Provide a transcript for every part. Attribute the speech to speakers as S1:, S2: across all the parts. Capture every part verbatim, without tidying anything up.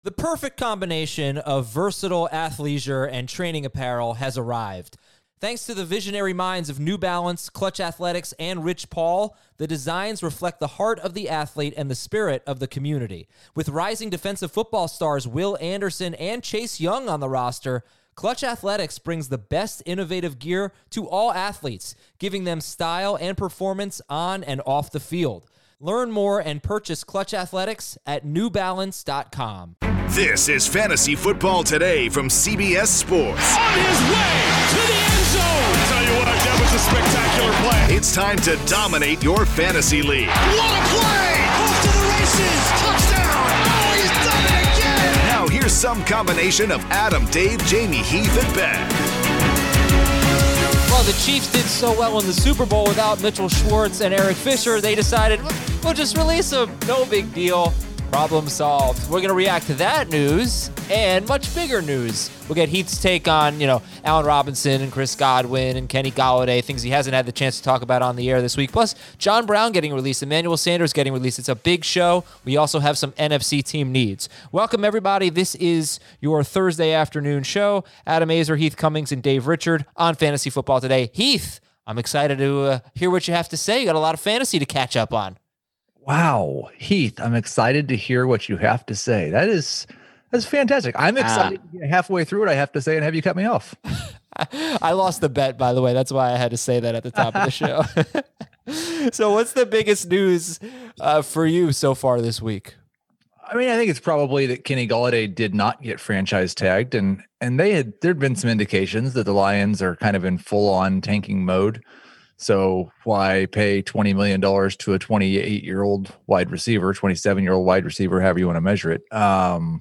S1: The perfect combination of versatile athleisure and training apparel has arrived. Thanks to the visionary minds of New Balance, Clutch Athletics, and Rich Paul, the designs reflect the heart of the athlete and the spirit of the community. With rising defensive football stars Will Anderson and Chase Young on the roster, Clutch Athletics brings the best innovative gear to all athletes, giving them style and performance on and off the field. Learn more and purchase Clutch Athletics at new balance dot com.
S2: This is Fantasy Football Today from C B S Sports.
S3: On his way to the end zone. I tell you what, that was a spectacular play.
S2: It's time to dominate your fantasy league.
S3: What a play! Off to the races. Touchdown. Oh, he's done it again.
S2: Now here's some combination of Adam, Dave, Jamie, Heath, and Ben.
S1: Well, the Chiefs did so well in the Super Bowl without Mitchell Schwartz and Eric Fisher, they decided, we'll just release them. No big deal. Problem solved. We're going to react to that news and much bigger news. We'll get Heath's take on, you know, Allen Robinson and Chris Godwin and Kenny Golladay, things he hasn't had the chance to talk about on the air this week. Plus, John Brown getting released, Emmanuel Sanders getting released. It's a big show. We also have some N F C team needs. Welcome, everybody. This is your Thursday afternoon show. Adam Azer, Heath Cummings, and Dave Richard on Fantasy Football Today. Heath, I'm excited to uh, hear what you have to say. You got a lot of fantasy to catch up on.
S4: Wow, Heath, I'm excited to hear what you have to say. That is that's fantastic. I'm excited ah. to get halfway through what I have to say and have you cut me off.
S1: I lost the bet, by the way. That's why I had to say that at the top of the show. So what's the biggest news uh, for you so far this week?
S4: I mean, I think it's probably that Kenny Golladay did not get franchise tagged, and and they had there'd been some indications that the Lions are kind of in full-on tanking mode. So why pay twenty million dollars to a twenty-eight-year-old wide receiver, twenty-seven-year-old wide receiver, however you want to measure it? Um,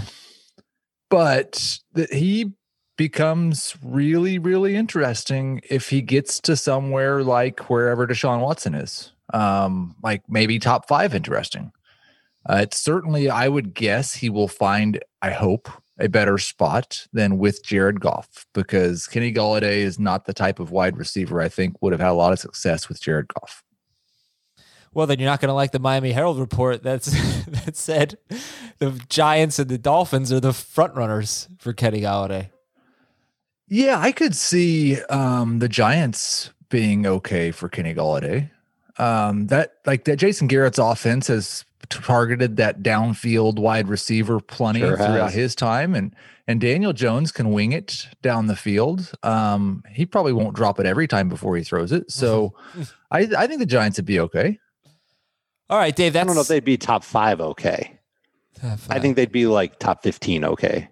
S4: but that he becomes really, really interesting if he gets to somewhere like wherever Deshaun Watson is, um, like maybe top five interesting. Uh, it's certainly, I would guess he will find, I hope, a better spot than with Jared Goff, because Kenny Golladay is not the type of wide receiver I think would have had a lot of success with Jared Goff.
S1: Well, then you're not going to like the Miami Herald report that's that said the Giants and the Dolphins are the front runners for Kenny Golladay.
S4: Yeah, I could see um, the Giants being okay for Kenny Golladay. Um, that like that Jason Garrett's offense has targeted that downfield wide receiver plenty sure throughout his time, and and Daniel Jones can wing it down the field. Um, he probably won't drop it every time before he throws it. So I I think the Giants would be okay.
S1: All right, Dave. That's...
S5: I don't know if they'd be top five okay. Top five. I think they'd be like top fifteen okay.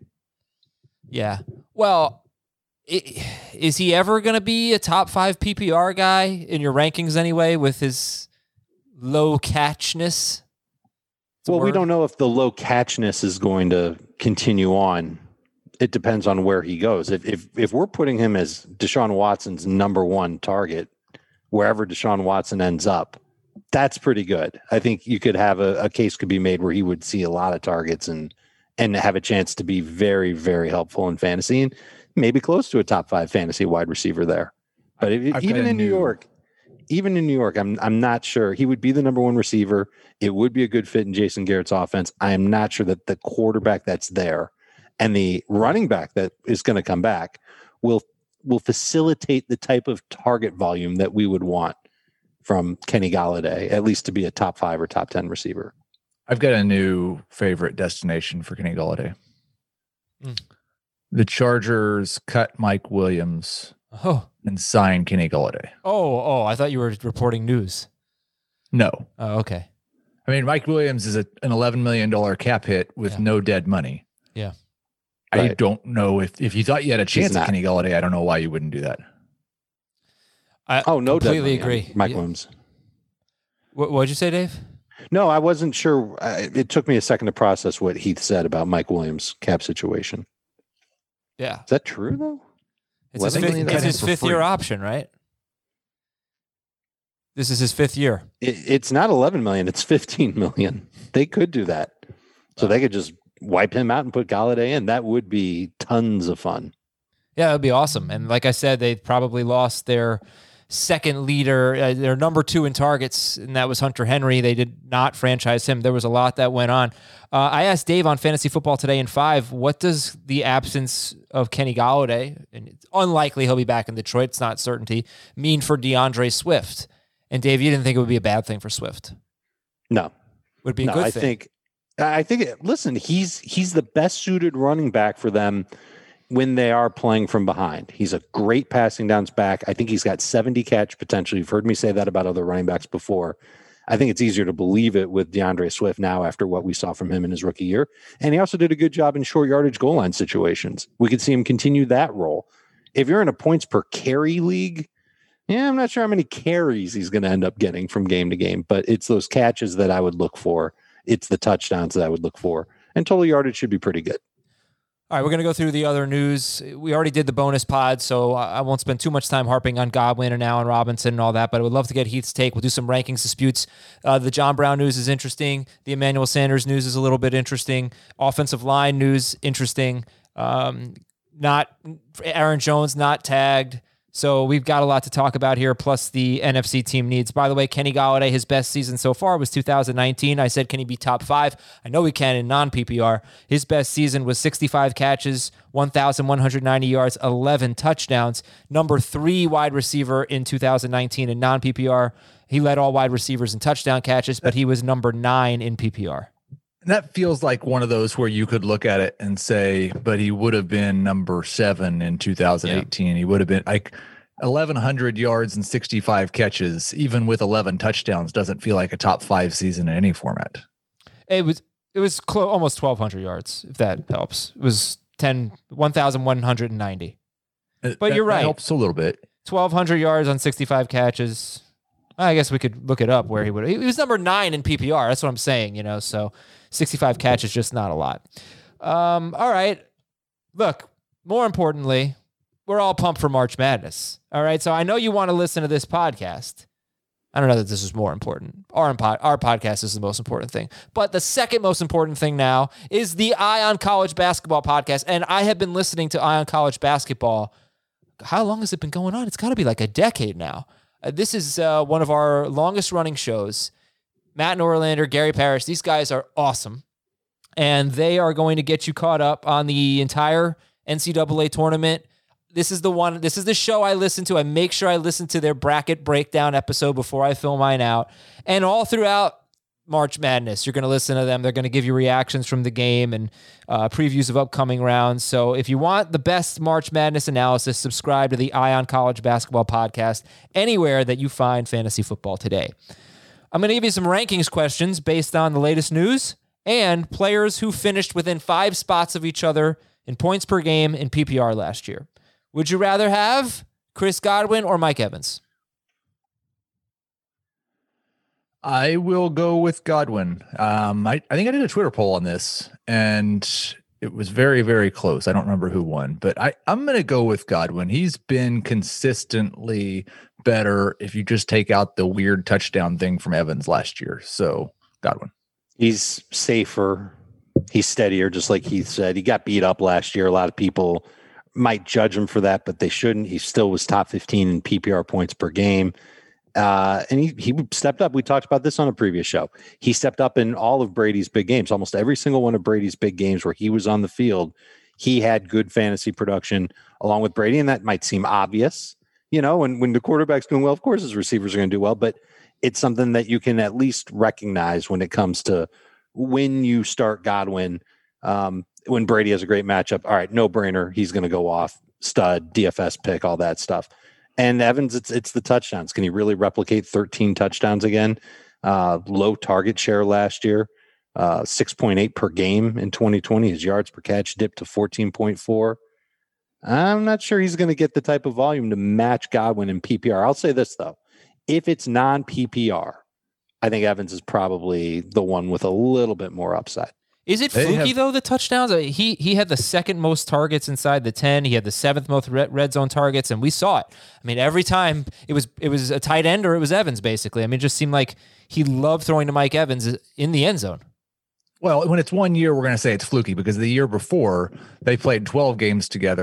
S1: Yeah. Well, it, is he ever going to be a top five P P R guy in your rankings anyway with his low catchness?
S5: Well, we don't know if the low catchness is going to continue on. It depends on where he goes. If if if we're putting him as Deshaun Watson's number one target, wherever Deshaun Watson ends up, that's pretty good. I think you could have a, a case could be made where he would see a lot of targets and and have a chance to be very, very helpful in fantasy and maybe close to a top five fantasy wide receiver there. But if, even in New York, even in New York, I'm I'm not sure he would be the number one receiver. It would be a good fit in Jason Garrett's offense. I am not sure that the quarterback that's there and the running back that is going to come back will will facilitate the type of target volume that we would want from Kenny Golladay, at least to be a top five or top ten receiver.
S4: I've got a new favorite destination for Kenny Golladay. Mm. The Chargers cut Mike Williams
S1: oh.
S4: and sign Kenny Golladay.
S1: Oh, oh, I thought you were reporting news.
S4: No.
S1: Oh, okay.
S4: I mean, Mike Williams is a, an eleven million dollars cap hit with yeah. no dead money.
S1: Yeah.
S4: I
S5: right.
S4: don't know if, if you thought you had a chance at Kenny Golladay, I don't know why you wouldn't do that.
S1: I
S5: oh, no,
S1: completely agree.
S5: Mike
S1: yeah.
S5: Williams.
S1: What what'd you say, Dave?
S5: No, I wasn't sure. I, it took me a second to process what Heath said about Mike Williams' cap situation.
S1: Yeah.
S5: Is that true, though?
S1: It's his fifth, it's his fifth year option, right? This is his fifth year.
S5: It, it's not eleven million. It's fifteen million. They could do that. So they could just wipe him out and put Golladay in. That would be tons of fun.
S1: Yeah, that would be awesome. And like I said, they probably lost their second leader. Uh, they're number two in targets, and that was Hunter Henry. They did not franchise him. There was a lot that went on. Uh, I asked Dave on Fantasy Football Today in five, what does the absence of Kenny Golladay, and it's unlikely he'll be back in Detroit, it's not certainty, mean for DeAndre Swift? And Dave, you didn't think it would be a bad thing for Swift?
S5: No.
S1: Would be a
S5: no,
S1: good
S5: I
S1: thing.
S5: think, I think, listen, he's he's the best suited running back for them when they are playing from behind. He's a great passing downs back. I think he's got seventy catch potential. You've heard me say that about other running backs before. I think it's easier to believe it with DeAndre Swift now after what we saw from him in his rookie year. And he also did a good job in short yardage goal line situations. We could see him continue that role. If you're in a points per carry league, yeah, I'm not sure how many carries he's going to end up getting from game to game, but it's those catches that I would look for. It's the touchdowns that I would look for. And total yardage should be pretty good.
S1: All right, we're going to go through the other news. We already did the bonus pod, so I won't spend too much time harping on Godwin and Allen Robinson and all that, but I would love to get Heath's take. We'll do some rankings disputes. Uh, the John Brown news is interesting. The Emmanuel Sanders news is a little bit interesting. Offensive line news, interesting. Um, not Aaron Jones, not tagged. So we've got a lot to talk about here, plus the N F C team needs. By the way, Kenny Golladay, his best season so far was two thousand nineteen. I said, can he be top five? I know he can in non-P P R. His best season was sixty-five catches, one thousand one hundred ninety yards, eleven touchdowns. Number three wide receiver in two thousand nineteen in non-P P R. He led all wide receivers in touchdown catches, but he was number nine in P P R.
S4: That feels like one of those where you could look at it and say, but he would have been number seven in two thousand eighteen. Yeah. He would have been like eleven hundred yards and sixty-five catches, even with eleven touchdowns, doesn't feel like a top five season in any format.
S1: It was, it was clo- almost twelve hundred yards, if that helps. It was ten, one thousand one hundred ninety. But
S4: that,
S1: you're right.
S4: That helps a little bit.
S1: twelve hundred yards on sixty-five catches. I guess we could look it up where he would. He was number nine in P P R. That's what I'm saying, you know, so sixty-five catches, just not a lot. Um, all right. Look, more importantly, we're all pumped for March Madness. All right. So I know you want to listen to this podcast. I don't know that this is more important. Our, our podcast is the most important thing. But the second most important thing now is the Eye on College Basketball podcast. And I have been listening to Eye on College Basketball. How long has it been going on? It's got to be like a decade now. Uh, this is uh, one of our longest running shows. Matt Norlander, Gary Parrish, these guys are awesome. And they are going to get you caught up on the entire N C double A tournament. This is the one, this is the show I listen to. I make sure I listen to their bracket breakdown episode before I fill mine out. And all throughout March Madness, you're going to listen to them. They're going to give you reactions from the game and uh, previews of upcoming rounds. So if you want the best March Madness analysis, subscribe to the Eye on College Basketball podcast anywhere that you find Fantasy Football Today. I'm going to give you some rankings questions based on the latest news and players who finished within five spots of each other in points per game in P P R last year. Would you rather have Chris Godwin or Mike Evans?
S4: I will go with Godwin. Um, I, I think I did a Twitter poll on this, and it was very, very close. I don't remember who won, but I, I'm going to go with Godwin. He's been consistently better if you just take out the weird touchdown thing from Evans last year. So Godwin.
S5: He's safer. He's steadier, just like Heath said. He got beat up last year. A lot of people might judge him for that, but they shouldn't. He still was top fifteen in P P R points per game. Uh, and he, he stepped up. We talked about this on a previous show. He stepped up in all of Brady's big games, almost every single one of Brady's big games where he was on the field. He had good fantasy production along with Brady. And that might seem obvious, you know, when, when the quarterback's doing well, of course his receivers are going to do well, but it's something that you can at least recognize when it comes to when you start Godwin. Um, when Brady has a great matchup, all right, no brainer. He's going to go off, stud, D F S pick, all that stuff. And Evans, it's it's the touchdowns. Can he really replicate thirteen touchdowns again? Uh, low target share last year, uh, six point eight per game in twenty twenty. His yards per catch dipped to fourteen point four. I'm not sure he's going to get the type of volume to match Godwin in P P R. I'll say this, though. If it's non-P P R, I think Evans is probably the one with a little bit more upside.
S1: Is it
S4: They
S1: fluky,
S4: have-
S1: though, the touchdowns? I mean, He he had the second most targets inside the ten. He had the seventh most red, red zone targets, and we saw it. I mean, every time it was it was a tight end or it was Evans, basically. I mean, it just seemed like he loved throwing to Mike Evans in the end zone.
S4: Well, when it's one year, we're going to say it's fluky because the year before they played twelve games together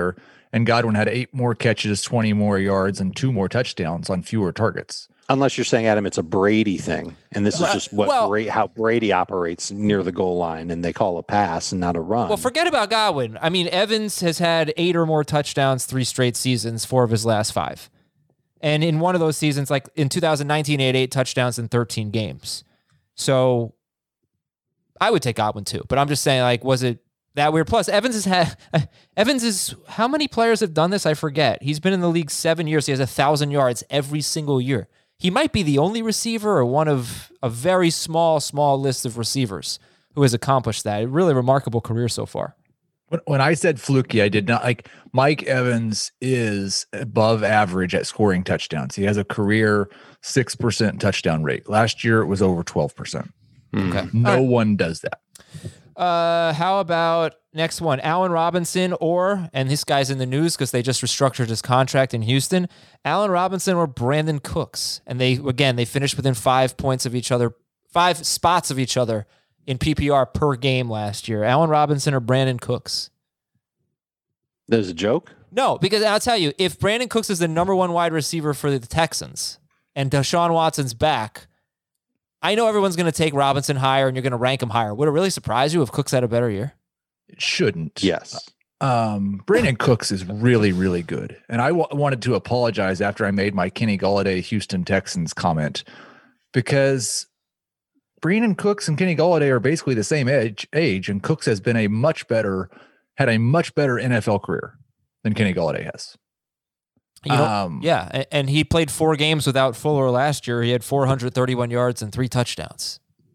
S4: and Godwin had eight more catches, twenty more yards, and two more touchdowns on fewer targets.
S5: Unless you're saying, Adam, it's a Brady thing, and this is just what
S1: well,
S5: Bra- how Brady operates near the goal line, and they call a pass and not a run.
S1: Well, forget about Godwin. I mean, Evans has had eight or more touchdowns three straight seasons, four of his last five. And in one of those seasons, like in two thousand nineteen, he had eight touchdowns in thirteen games. So I would take Godwin too, but I'm just saying, like, was it that weird? Plus, Evans has had, Evans is, how many players have done this? I forget. He's been in the league seven years. He has a thousand yards every single year. He might be the only receiver or one of a very small, small list of receivers who has accomplished that. A really remarkable career so far.
S4: When, when I said fluky, I did not like Mike Evans is above average at scoring touchdowns. He has a career six percent touchdown rate. Last year, it was over twelve percent.
S1: Okay.
S4: No
S1: right.
S4: one does that.
S1: Uh, how about next one? Allen Robinson or, and this guy's in the news because they just restructured his contract in Houston, Allen Robinson or Brandon Cooks. And they, again, they finished within five points of each other, five spots of each other in P P R per game last year. Allen Robinson or Brandon Cooks?
S5: There's a joke?
S1: No, because I'll tell you, if Brandon Cooks is the number one wide receiver for the Texans and Deshaun Watson's back, I know everyone's going to take Robinson higher and you're going to rank him higher. Would it really surprise you if Cooks had a better year?
S4: It shouldn't.
S5: Yes.
S4: Um, Brandon Cooks is really, really good. And I w- wanted to apologize after I made my Kenny Golladay Houston Texans comment because Brandon Cooks and Kenny Golladay are basically the same age, age, and Cooks has been a much better, had a much better N F L career than Kenny Golladay has.
S1: You know,
S4: um,
S1: yeah, and he played four games without Fuller last year. He had four hundred thirty-one yards and three touchdowns.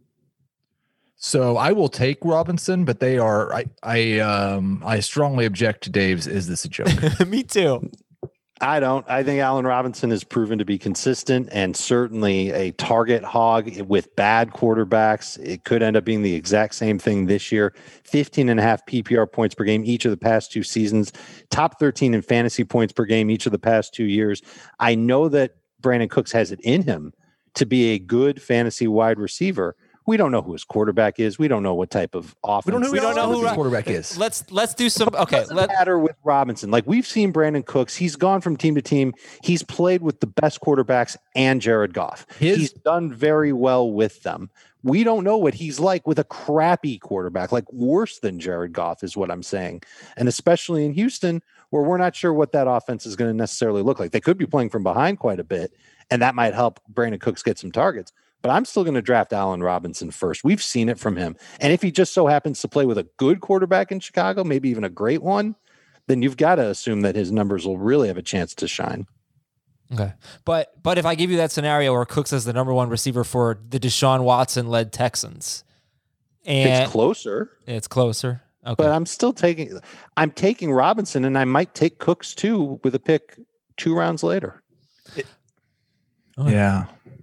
S4: So I will take Robinson, but they are I I um I strongly object to Dave's. Is this a joke?
S1: Me too.
S5: I don't. I think Allen Robinson has proven to be consistent and certainly a target hog with bad quarterbacks. It could end up being the exact same thing this year. fifteen and a half P P R points per game each of the past two seasons. Top thirteen in fantasy points per game each of the past two years. I know that Brandon Cooks has it in him to be a good fantasy wide receiver. We don't know who his quarterback is. We don't know what type of offense.
S4: We don't know,
S1: we don't know who
S4: his quarterback is.
S1: Let's let's do some. Okay,
S5: doesn't
S1: let
S5: matter with Robinson. Like we've seen Brandon Cooks. He's gone from team to team. He's played with the best quarterbacks and Jared Goff.
S4: His,
S5: he's done very well with them. We don't know what he's like with a crappy quarterback, like worse than Jared Goff is what I'm saying. And especially in Houston, where we're not sure what that offense is going to necessarily look like. They could be playing from behind quite a bit, and that might help Brandon Cooks get some targets. But I'm still going to draft Allen Robinson first. We've seen it from him. And if he just so happens to play with a good quarterback in Chicago, maybe even a great one, then you've got to assume that his numbers will really have a chance to shine.
S1: Okay. But but if I give you that scenario where Cooks is the number one receiver for the Deshaun Watson-led Texans. And
S5: it's closer.
S1: It's closer. Okay.
S5: But I'm still taking I'm taking Robinson, and I might take Cooks too with a pick two rounds later. It,
S4: yeah.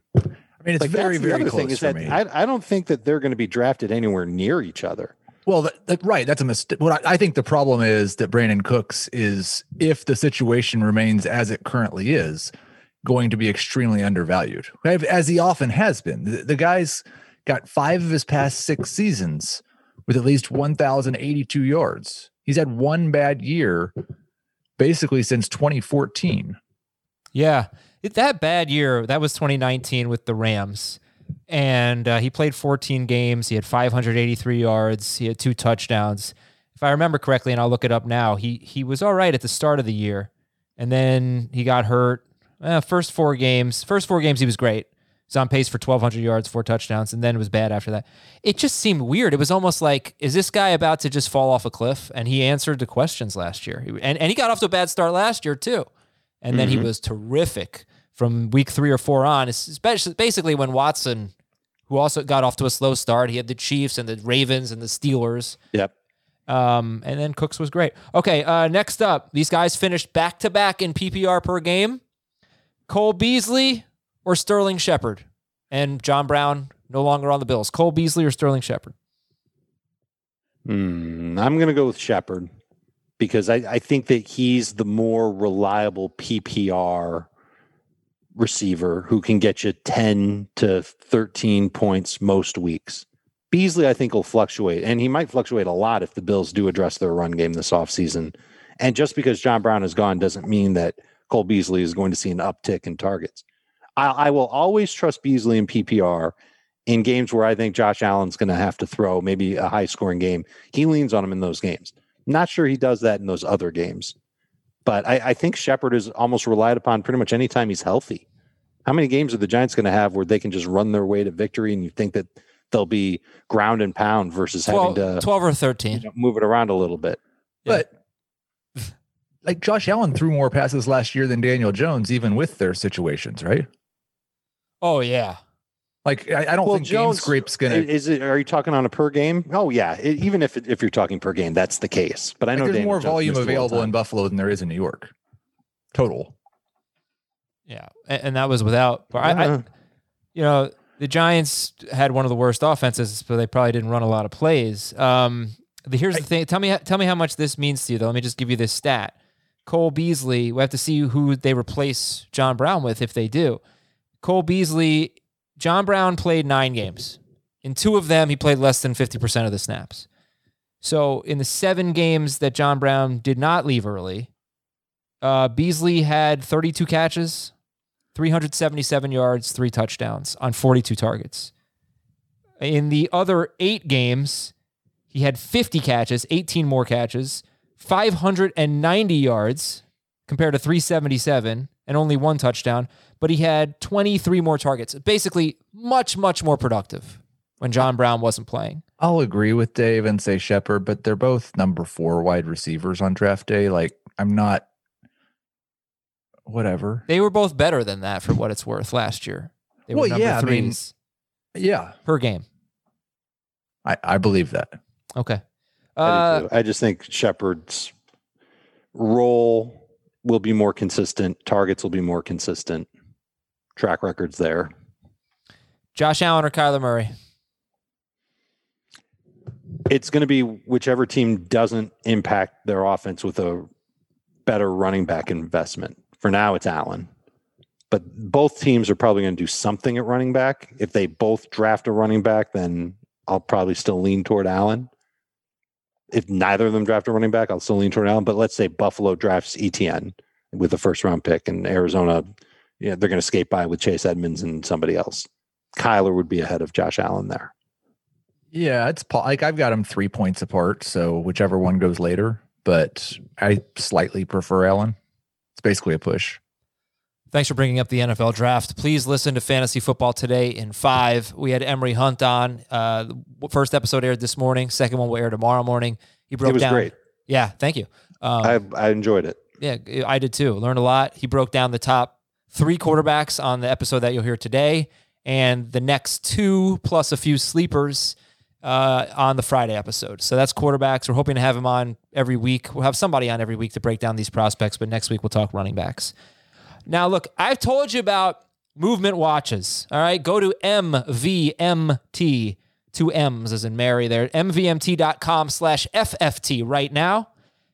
S4: I mean, it's
S5: like
S4: very,
S5: that's the
S4: very
S5: other
S4: close
S5: thing is
S4: for
S5: that
S4: me.
S5: I, I don't think that they're going to be drafted anywhere near each other.
S4: Well, that, that, right. That's a mistake. What I, I think the problem is that Brandon Cooks is, if the situation remains as it currently is, going to be extremely undervalued, as he often has been. The, the guy's got five of his past six seasons with at least one thousand eighty-two yards. He's had one bad year basically since twenty fourteen.
S1: Yeah. It, that bad year, that was twenty nineteen with the Rams. And uh, he played fourteen games. He had five hundred eighty-three yards. He had two touchdowns. If I remember correctly, and I'll look it up now, he he was all right at the start of the year. And then he got hurt. Uh, first four games. First four games, he was great. He's on pace for twelve hundred yards, four touchdowns, and then it was bad after that. It just seemed weird. It was almost like, is this guy about to just fall off a cliff? And he answered the questions last year. And, and he got off to a bad start last year, too. And then mm-hmm. he was terrific from week three or four on, especially basically when Watson, who also got off to a slow start, he had the Chiefs and the Ravens and the Steelers.
S5: Yep.
S1: Um, and then Cooks was great. Okay, uh, next up, these guys finished back-to-back in P P R per game. Cole Beasley or Sterling Shepard? And John Brown no longer on the Bills. Cole Beasley or Sterling Shepard?
S5: Mm, I'm going to go with Shepard because I, I think that he's the more reliable P P R receiver who can get you ten to thirteen points most weeks. Beasley, I think, will fluctuate, and he might fluctuate a lot if the Bills do address their run game this offseason And just because John Brown is gone doesn't mean that Cole Beasley is going to see an uptick in targets. I, I will always trust Beasley in P P R in games where I think Josh Allen's going to have to throw maybe a high scoring game. He leans on him in those games. Not sure he does that in those other games. But I, I think Shepard is almost relied upon pretty much anytime he's healthy. How many games are the Giants going to have where they can just run their way to victory and you think that they'll be ground and pound versus
S1: twelve,
S5: having to
S1: twelve or thirteen
S5: you know, move it around a little bit?
S4: Yeah. But like Josh Allen threw more passes last year than Daniel Jones, even with their situations, right?
S1: Oh, yeah.
S4: Like, I, I don't
S5: well,
S4: think
S5: Jones,
S4: GameScrape's going
S5: to. Is it? Are you talking on a per game? Oh, yeah. It, even if it, if you're talking per game, that's the case. But I know
S4: like there's
S5: Daniel
S4: more
S5: Jones
S4: volume
S5: missed a long
S4: available
S5: time.
S4: in Buffalo than there is in New York. Total.
S1: Yeah. And, and that was without, I, I,
S5: Yeah.
S1: you know, the Giants had one of the worst offenses, but they probably didn't run a lot of plays. Um, the, here's the thing. Tell me, tell me how much this means to you, though. Let me just give you this stat. Cole Beasley, we have to see who they replace John Brown with if they do. Cole Beasley, John Brown played nine games. In two of them, he played less than fifty percent of the snaps. So in the seven games that John Brown did not leave early, uh, Beasley had thirty-two catches, three hundred seventy-seven yards, three touchdowns on forty-two targets. In the other eight games, he had fifty catches, eighteen more catches, five hundred ninety yards compared to three seventy-seven and only one touchdown, but he had twenty-three more targets. Basically, much, much more productive when John Brown wasn't playing.
S4: I'll agree with Dave and say Shepard, but they're both number four wide receivers on draft day. Like, I'm not, whatever.
S1: They were both better than that for what it's worth last year. They were
S4: Well,
S1: number
S4: yeah, I mean,
S1: threes
S4: Yeah,
S1: per game.
S4: I, I believe that.
S1: Okay.
S5: I,
S1: Uh,
S5: do too. I just think Shepard's role will be more consistent. Targets will be more consistent. Track records there.
S1: Josh Allen or Kyler Murray?
S5: It's going to be whichever team doesn't impact their offense with a better running back investment. For now, it's Allen. But both teams are probably going to do something at running back. If they both draft a running back, then I'll probably still lean toward Allen. If neither of them draft a running back, I'll still lean toward Allen. But let's say Buffalo drafts E T N with the first round pick and Arizona, you know, they're going to skate by with Chase Edmonds and somebody else. Kyler would be ahead of Josh Allen there.
S4: Yeah, it's po- like I've got them three points apart, so whichever one goes later. But I slightly prefer Allen. It's basically a push.
S1: Thanks for bringing up the N F L draft. Please listen to Fantasy Football Today in five. We had Emery Hunt on. Uh, the first episode aired this morning. Second one will air tomorrow morning. He broke
S5: It was
S1: down.
S5: great.
S1: Yeah, thank you. Um,
S5: I I enjoyed it.
S1: Yeah, I did too. Learned a lot. He broke down the top three quarterbacks on the episode that you'll hear today, and the next two plus a few sleepers uh, on the Friday episode. So that's quarterbacks. We're hoping to have him on every week. We'll have somebody on every week to break down these prospects, but next week we'll talk running backs. Now, look, I've told you about movement watches. All right, go to M V M T, two M's as in Mary there, M V M T dot com slash F F T right now.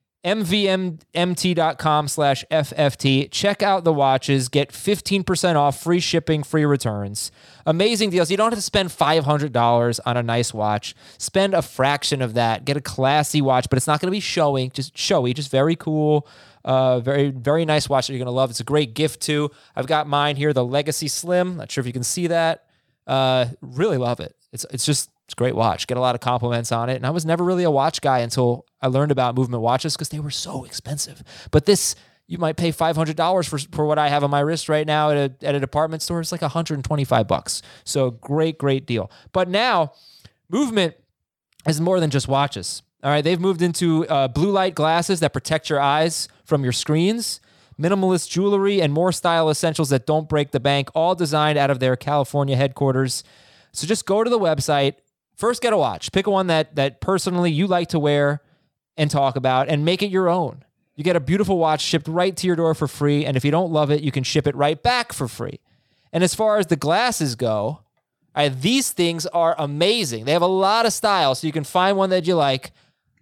S1: M V M T dot com slash F F T. Check out the watches. Get fifteen percent off, free shipping, free returns. Amazing deals. You don't have to spend five hundred dollars on a nice watch. Spend a fraction of that. Get a classy watch, but it's not going to be showing, just showy, just very cool. Uh, very, very nice watch that you're going to love. It's a great gift too. I've got mine here, the Legacy Slim. Not sure if you can see that. Uh, really love it. It's it's just it's a great watch. Get a lot of compliments on it. And I was never really a watch guy until I learned about movement watches because they were so expensive. But this, you might pay five hundred dollars for for what I have on my wrist right now at a at a department store. It's like one hundred twenty-five bucks. So great, great deal. But now, Movement is more than just watches. All right, they've moved into uh, blue light glasses that protect your eyes from your screens, minimalist jewelry, and more style essentials that don't break the bank, all designed out of their California headquarters. So just go to the website. First, get a watch. Pick a one that that personally you like to wear and talk about, and make it your own. You get a beautiful watch shipped right to your door for free, and if you don't love it, you can ship it right back for free. And as far as the glasses go, uh, these things are amazing. They have a lot of style, so you can find one that you like.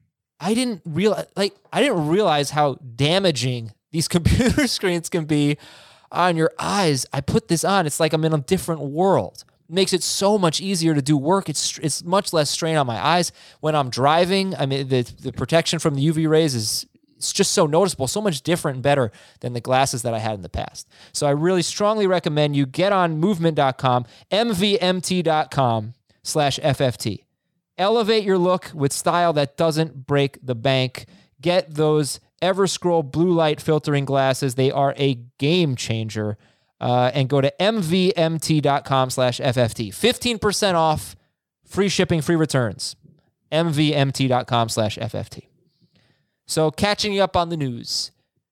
S1: I didn't realize, like, I didn't realize how damaging these computer screens can be on your eyes. I put this on. It's like I'm in a different world. It makes it so much easier to do work. It's it's much less strain on my eyes when I'm driving. I mean, the the protection from the U V rays is it's just so noticeable, so much different and better than the glasses that I had in the past. So I really strongly recommend you get on movement dot com, M V M T dot com slash F F T. Elevate your look with style that doesn't break the bank. Get those Everscroll blue light filtering glasses. They are a game changer. Uh, and go to M V M T dot com slash F F T. fifteen percent off, free shipping, free returns. M V M T dot com slash F F T. So catching you up on the news.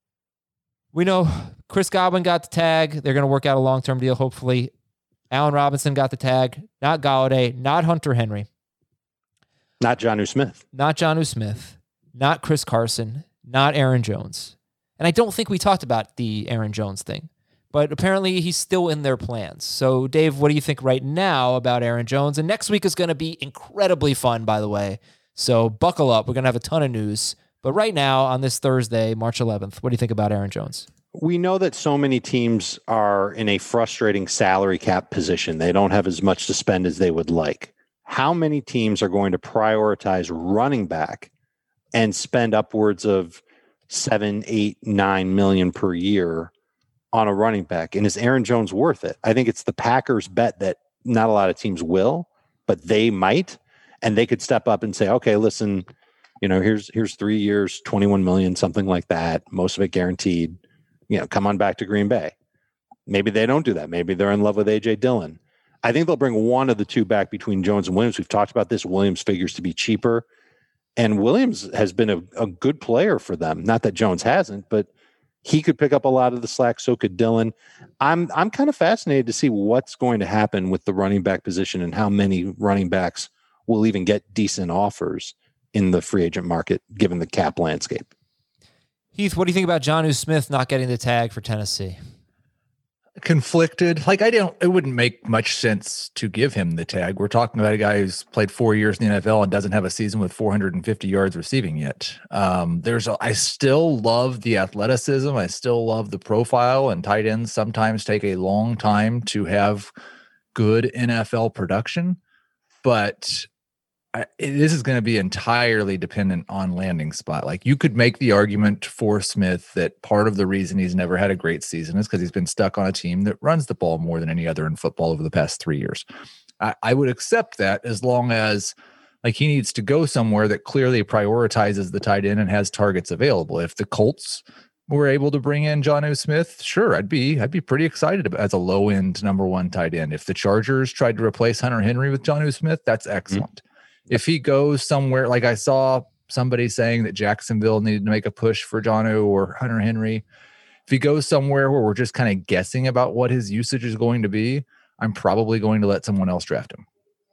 S1: We know Chris Godwin got the tag. They're going to work out a long-term deal, hopefully. Allen Robinson got the tag. Not Golladay. Not Hunter Henry.
S5: Not Jonnu Smith.
S1: Not Jonnu Smith. Not Chris Carson. Not Aaron Jones. And I don't think we talked about the Aaron Jones thing. But apparently he's still in their plans. So, Dave, what do you think right now about Aaron Jones? And next week is going to be incredibly fun, by the way. So buckle up. We're going to have a ton of news. But right now, on this Thursday, March eleventh, what do you think about Aaron Jones?
S5: We know that so many teams are in a frustrating salary cap position. They don't have as much to spend as they would like. How many teams are going to prioritize running back and spend upwards of seven, eight, nine million per year on a running back? And is Aaron Jones worth it? I think it's the Packers bet that not a lot of teams will, but they might, and they could step up and say, okay, listen, you know, here's, here's three years, twenty-one million, something like that. Most of it guaranteed, you know, come on back to Green Bay. Maybe they don't do that. Maybe they're in love with A J Dillon. I think they'll bring one of the two back between Jones and Williams. We've talked about this. Williams figures to be cheaper, and Williams has been a, a good player for them. Not that Jones hasn't, but he could pick up a lot of the slack. So could Dillon. I'm I'm kind of fascinated to see what's going to happen with the running back position and how many running backs will even get decent offers in the free agent market, given the cap landscape.
S1: Heath, what do you think about Jonnu Smith not getting the tag for Tennessee?
S4: Conflicted. Like, I don't, it wouldn't make much sense to give him the tag. We're talking about a guy who's played four years in the N F L and doesn't have a season with four hundred fifty yards receiving yet. Um, there's, a, I still love the athleticism. I still love the profile, and tight ends sometimes take a long time to have good N F L production, but I, this is going to be entirely dependent on landing spot. Like, you could make the argument for Smith that part of the reason he's never had a great season is because he's been stuck on a team that runs the ball more than any other in football over the past three years. I, I would accept that as long as, like, he needs to go somewhere that clearly prioritizes the tight end and has targets available. If the Colts were able to bring in Jonnu Smith, sure, I'd be I'd be pretty excited about as a low end number one tight end. If the Chargers tried to replace Hunter Henry with Jonnu Smith, that's excellent. Mm-hmm. If he goes somewhere, like I saw somebody saying that Jacksonville needed to make a push for Jonnu or Hunter Henry, if he goes somewhere where we're just kind of guessing about what his usage is going to be, I'm probably going to let someone else draft him.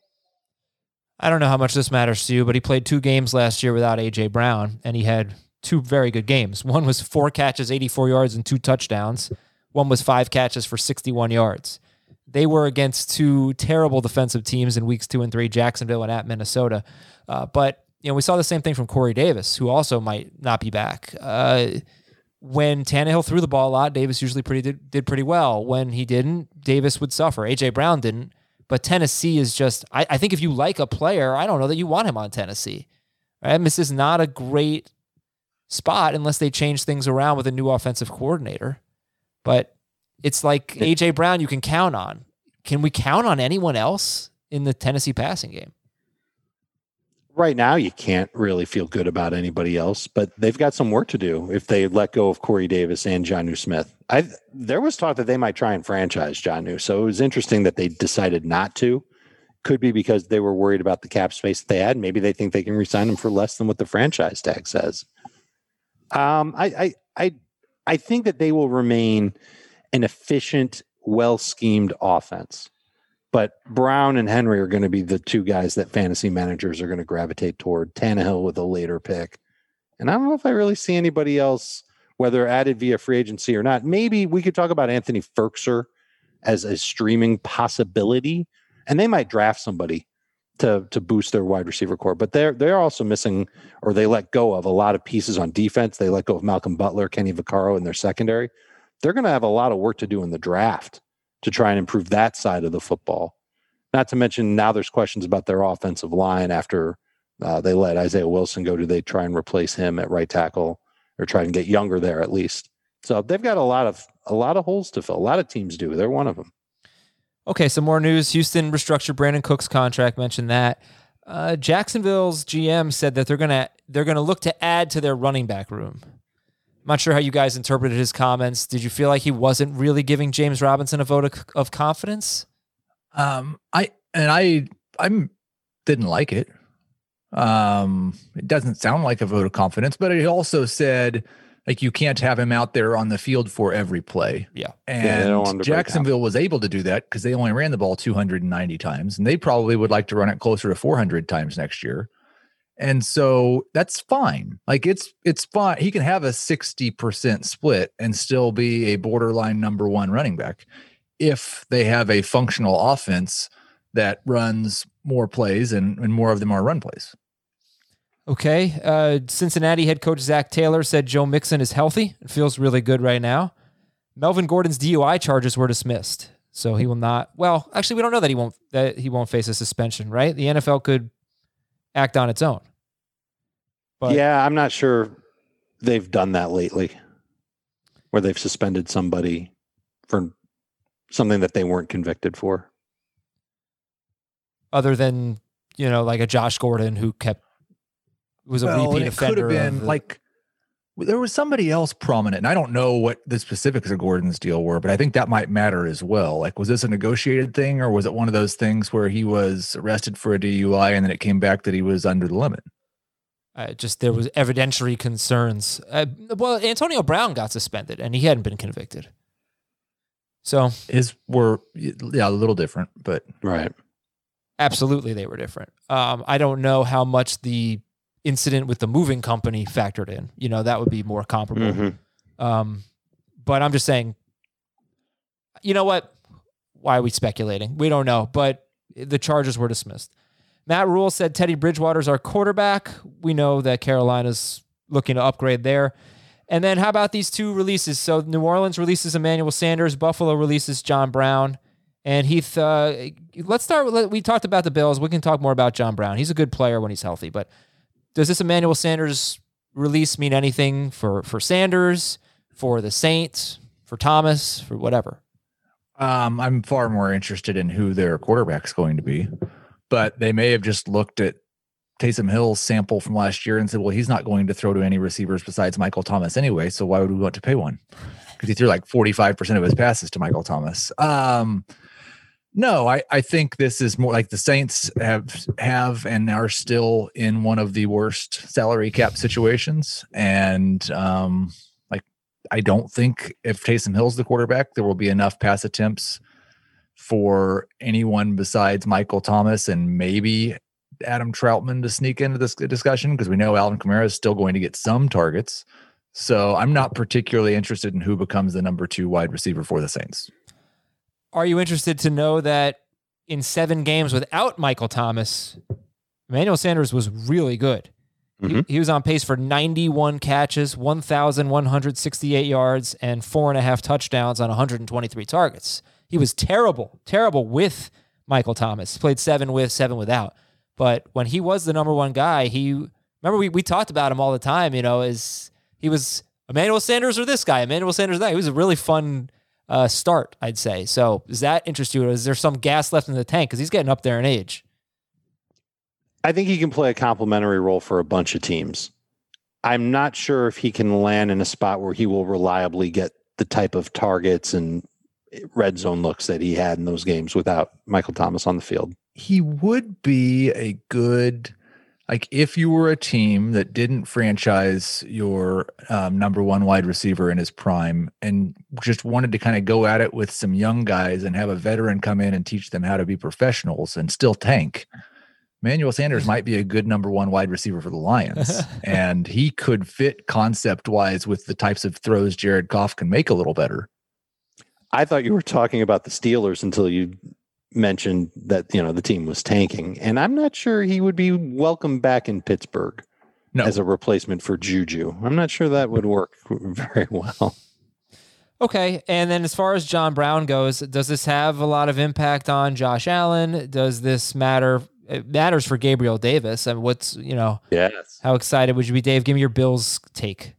S1: I don't know how much this matters to you, but he played two games last year without A J Brown, and he had two very good games. One was four catches, eighty-four yards, and two touchdowns. One was five catches for sixty-one yards. They were against two terrible defensive teams in weeks two and three, Jacksonville and at Minnesota. Uh, but, you know, we saw the same thing from Corey Davis, who also might not be back. Uh, when Tannehill threw the ball a lot, Davis usually pretty did, did pretty well. When he didn't, Davis would suffer. A J Brown didn't. But Tennessee is just, I, I think if you like a player, I don't know that you want him on Tennessee. Right? This is not a great spot unless they change things around with a new offensive coordinator. But it's like A J Brown you can count on. Can we count on anyone else in the Tennessee passing game?
S5: Right now, you can't really feel good about anybody else, but they've got some work to do if they let go of Corey Davis and Jonnu Smith. I There was talk that they might try and franchise Jonnu, so it was interesting that they decided not to. Could be because they were worried about the cap space that they had. Maybe they think they can re-sign him for less than what the franchise tag says. Um, I, I, I, I think that they will remain an efficient, well-schemed offense. But Brown and Henry are going to be the two guys that fantasy managers are going to gravitate toward. Tannehill with a later pick. And I don't know if I really see anybody else, whether added via free agency or not. Maybe we could talk about Anthony Ferkser as a streaming possibility. And they might draft somebody to, to boost their wide receiver core. But they're, they're also missing, or they let go of a lot of pieces on defense. They let go of Malcolm Butler, Kenny Vaccaro in their secondary. They're going to have a lot of work to do in the draft to try and improve that side of the football. Not to mention now there's questions about their offensive line after uh, they let Isaiah Wilson go. Do they try and replace him at right tackle? or try and get younger there at least. So they've got a lot of a lot of holes to fill. A lot of teams do. They're one of them.
S1: Okay, some more news. Houston restructured Brandon Cook's contract. Mentioned that. Uh, Jacksonville's G M said that they're gonna they're gonna look to add to their running back room. I'm not sure how you guys interpreted his comments. Did you feel like he wasn't really giving James Robinson a vote of, of confidence?
S4: Um, I and I I'm didn't like it. Um, it doesn't sound like a vote of confidence, but he also said, like, you can't have him out there on the field for every play.
S1: Yeah.
S4: And
S5: yeah,
S4: Jacksonville was able to do that because they only ran the ball two hundred ninety times, and they probably would like to run it closer to four hundred times next year. And so that's fine. Like, it's it's fine. He can have a sixty percent split and still be a borderline number one running back if they have a functional offense that runs more plays and, and more of them are run plays.
S1: Okay. Uh, Cincinnati head coach Zach Taylor said Joe Mixon is healthy and feels really good right now. Melvin Gordon's D U I charges were dismissed, so he will not. Well, actually, we don't know that he won't that he won't face a suspension, right? The N F L could act on its own. But,
S5: yeah, I'm not sure they've done that lately, where they've suspended somebody for something that they weren't convicted for.
S1: Other than, you know, like a Josh Gordon who kept was a
S4: well,
S1: repeat
S4: it
S1: offender.
S4: Could have been
S1: the,
S4: like there was somebody else prominent, and I don't know what the specifics of Gordon's deal were, but I think that might matter as well. Like, was this a negotiated thing, or was it one of those things where he was arrested for a D U I and then it came back that he was under the limit?
S1: Uh, just there was evidentiary concerns. Uh, well, Antonio Brown got suspended, and he hadn't been convicted. So
S4: his were yeah a little different, but
S5: right.
S1: Absolutely, they were different. Um, I don't know how much the incident with the moving company factored in. You know, that would be more comparable.
S5: Mm-hmm.
S1: Um, but I'm just saying, you know what? Why are we speculating? We don't know, but the charges were dismissed. Matt Rule said Teddy Bridgewater's our quarterback. We know that Carolina's looking to upgrade there. And then how about these two releases? So New Orleans releases Emmanuel Sanders. Buffalo releases John Brown. And Heath, uh, let's start with, we talked about the Bills. We can talk more about John Brown. He's a good player when he's healthy. But does this Emmanuel Sanders release mean anything for, for Sanders, for the Saints, for Thomas, for whatever?
S4: Um, I'm far more interested in who their quarterback's going to be. But they may have just looked at Taysom Hill's sample from last year and said, well, he's not going to throw to any receivers besides Michael Thomas anyway, so why would we want to pay one? Because he threw like forty-five percent of his passes to Michael Thomas. Um, no, I, I think this is more like the Saints have have and are still in one of the worst salary cap situations. And um, like, I don't think if Taysom Hill's the quarterback, there will be enough pass attempts for anyone besides Michael Thomas and maybe Adam Troutman to sneak into this discussion, because we know Alvin Kamara is still going to get some targets. So I'm not particularly interested in who becomes the number two wide receiver for the Saints.
S1: Are you interested to know that in seven games without Michael Thomas, Emmanuel Sanders was really good? Mm-hmm. He, he was on pace for ninety-one catches, one thousand one hundred sixty-eight yards, and four and a half touchdowns on one hundred twenty-three targets. He was terrible, terrible with Michael Thomas. He played seven with, seven without. But when he was the number one guy, he remember we we talked about him all the time. You know, as he was Emmanuel Sanders or this guy, Emmanuel Sanders that. He was a really fun uh, start, I'd say. So does that interest you? Or is there some gas left in the tank because he's getting up there in age?
S5: I think he can play a complementary role for a bunch of teams. I'm not sure if he can land in a spot where he will reliably get the type of targets and red zone looks that he had in those games without Michael Thomas on the field.
S4: He would be a good, like, if you were a team that didn't franchise your um, number one wide receiver in his prime and just wanted to kind of go at it with some young guys and have a veteran come in and teach them how to be professionals and still tank, Emmanuel Sanders might be a good number one wide receiver for the Lions. And he could fit concept wise with the types of throws Jared Goff can make a little better.
S5: I thought you were talking about the Steelers until you mentioned that, you know, the team was tanking, and I'm not sure he would be welcome back in Pittsburgh no. as a replacement for Juju. I'm not sure that would work very well.
S1: Okay. And then as far as John Brown goes, does this have a lot of impact on Josh Allen? Does this matter? It matters for Gabriel Davis. And what's, you know,
S5: yes.
S1: How excited would you be, Dave? Give me your Bills take.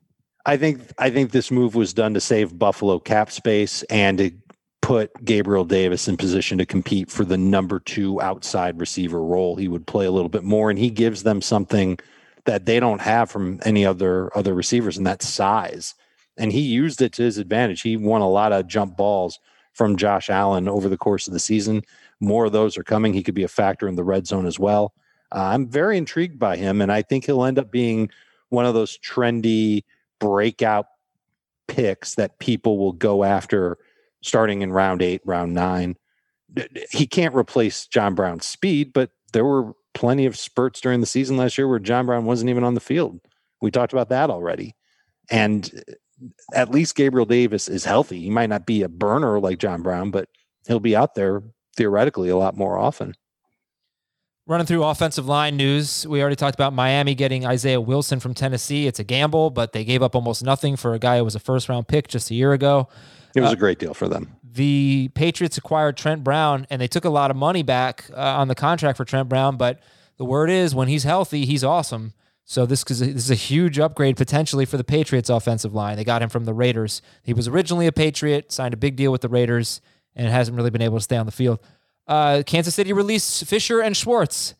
S5: I think I think this move was done to save Buffalo cap space and to put Gabriel Davis in position to compete for the number two outside receiver role. He would play a little bit more, and he gives them something that they don't have from any other other receivers, and that's size. And he used it to his advantage. He won a lot of jump balls from Josh Allen over the course of the season. More of those are coming. He could be a factor in the red zone as well. Uh, I'm very intrigued by him, and I think he'll end up being one of those trendy breakout picks that people will go after starting in round eight, round nine. He can't replace John Brown's speed, but there were plenty of spurts during the season last year where John Brown wasn't even on the field. We talked about that already. And at least Gabriel Davis is healthy. He might not be a burner like John Brown, but he'll be out there theoretically a lot more often.
S1: Running through offensive line news, we already talked about Miami getting Isaiah Wilson from Tennessee. It's a gamble, but they gave up almost nothing for a guy who was a first-round pick just a year ago.
S5: It was
S1: uh,
S5: a great deal for them.
S1: The Patriots acquired Trent Brown, and they took a lot of money back uh, on the contract for Trent Brown, but the word is when he's healthy, he's awesome. So this, this is a huge upgrade potentially for the Patriots offensive line. They got him from the Raiders. He was originally a Patriot, signed a big deal with the Raiders, and hasn't really been able to stay on the field. Uh, Kansas City released Fisher and Schwartz.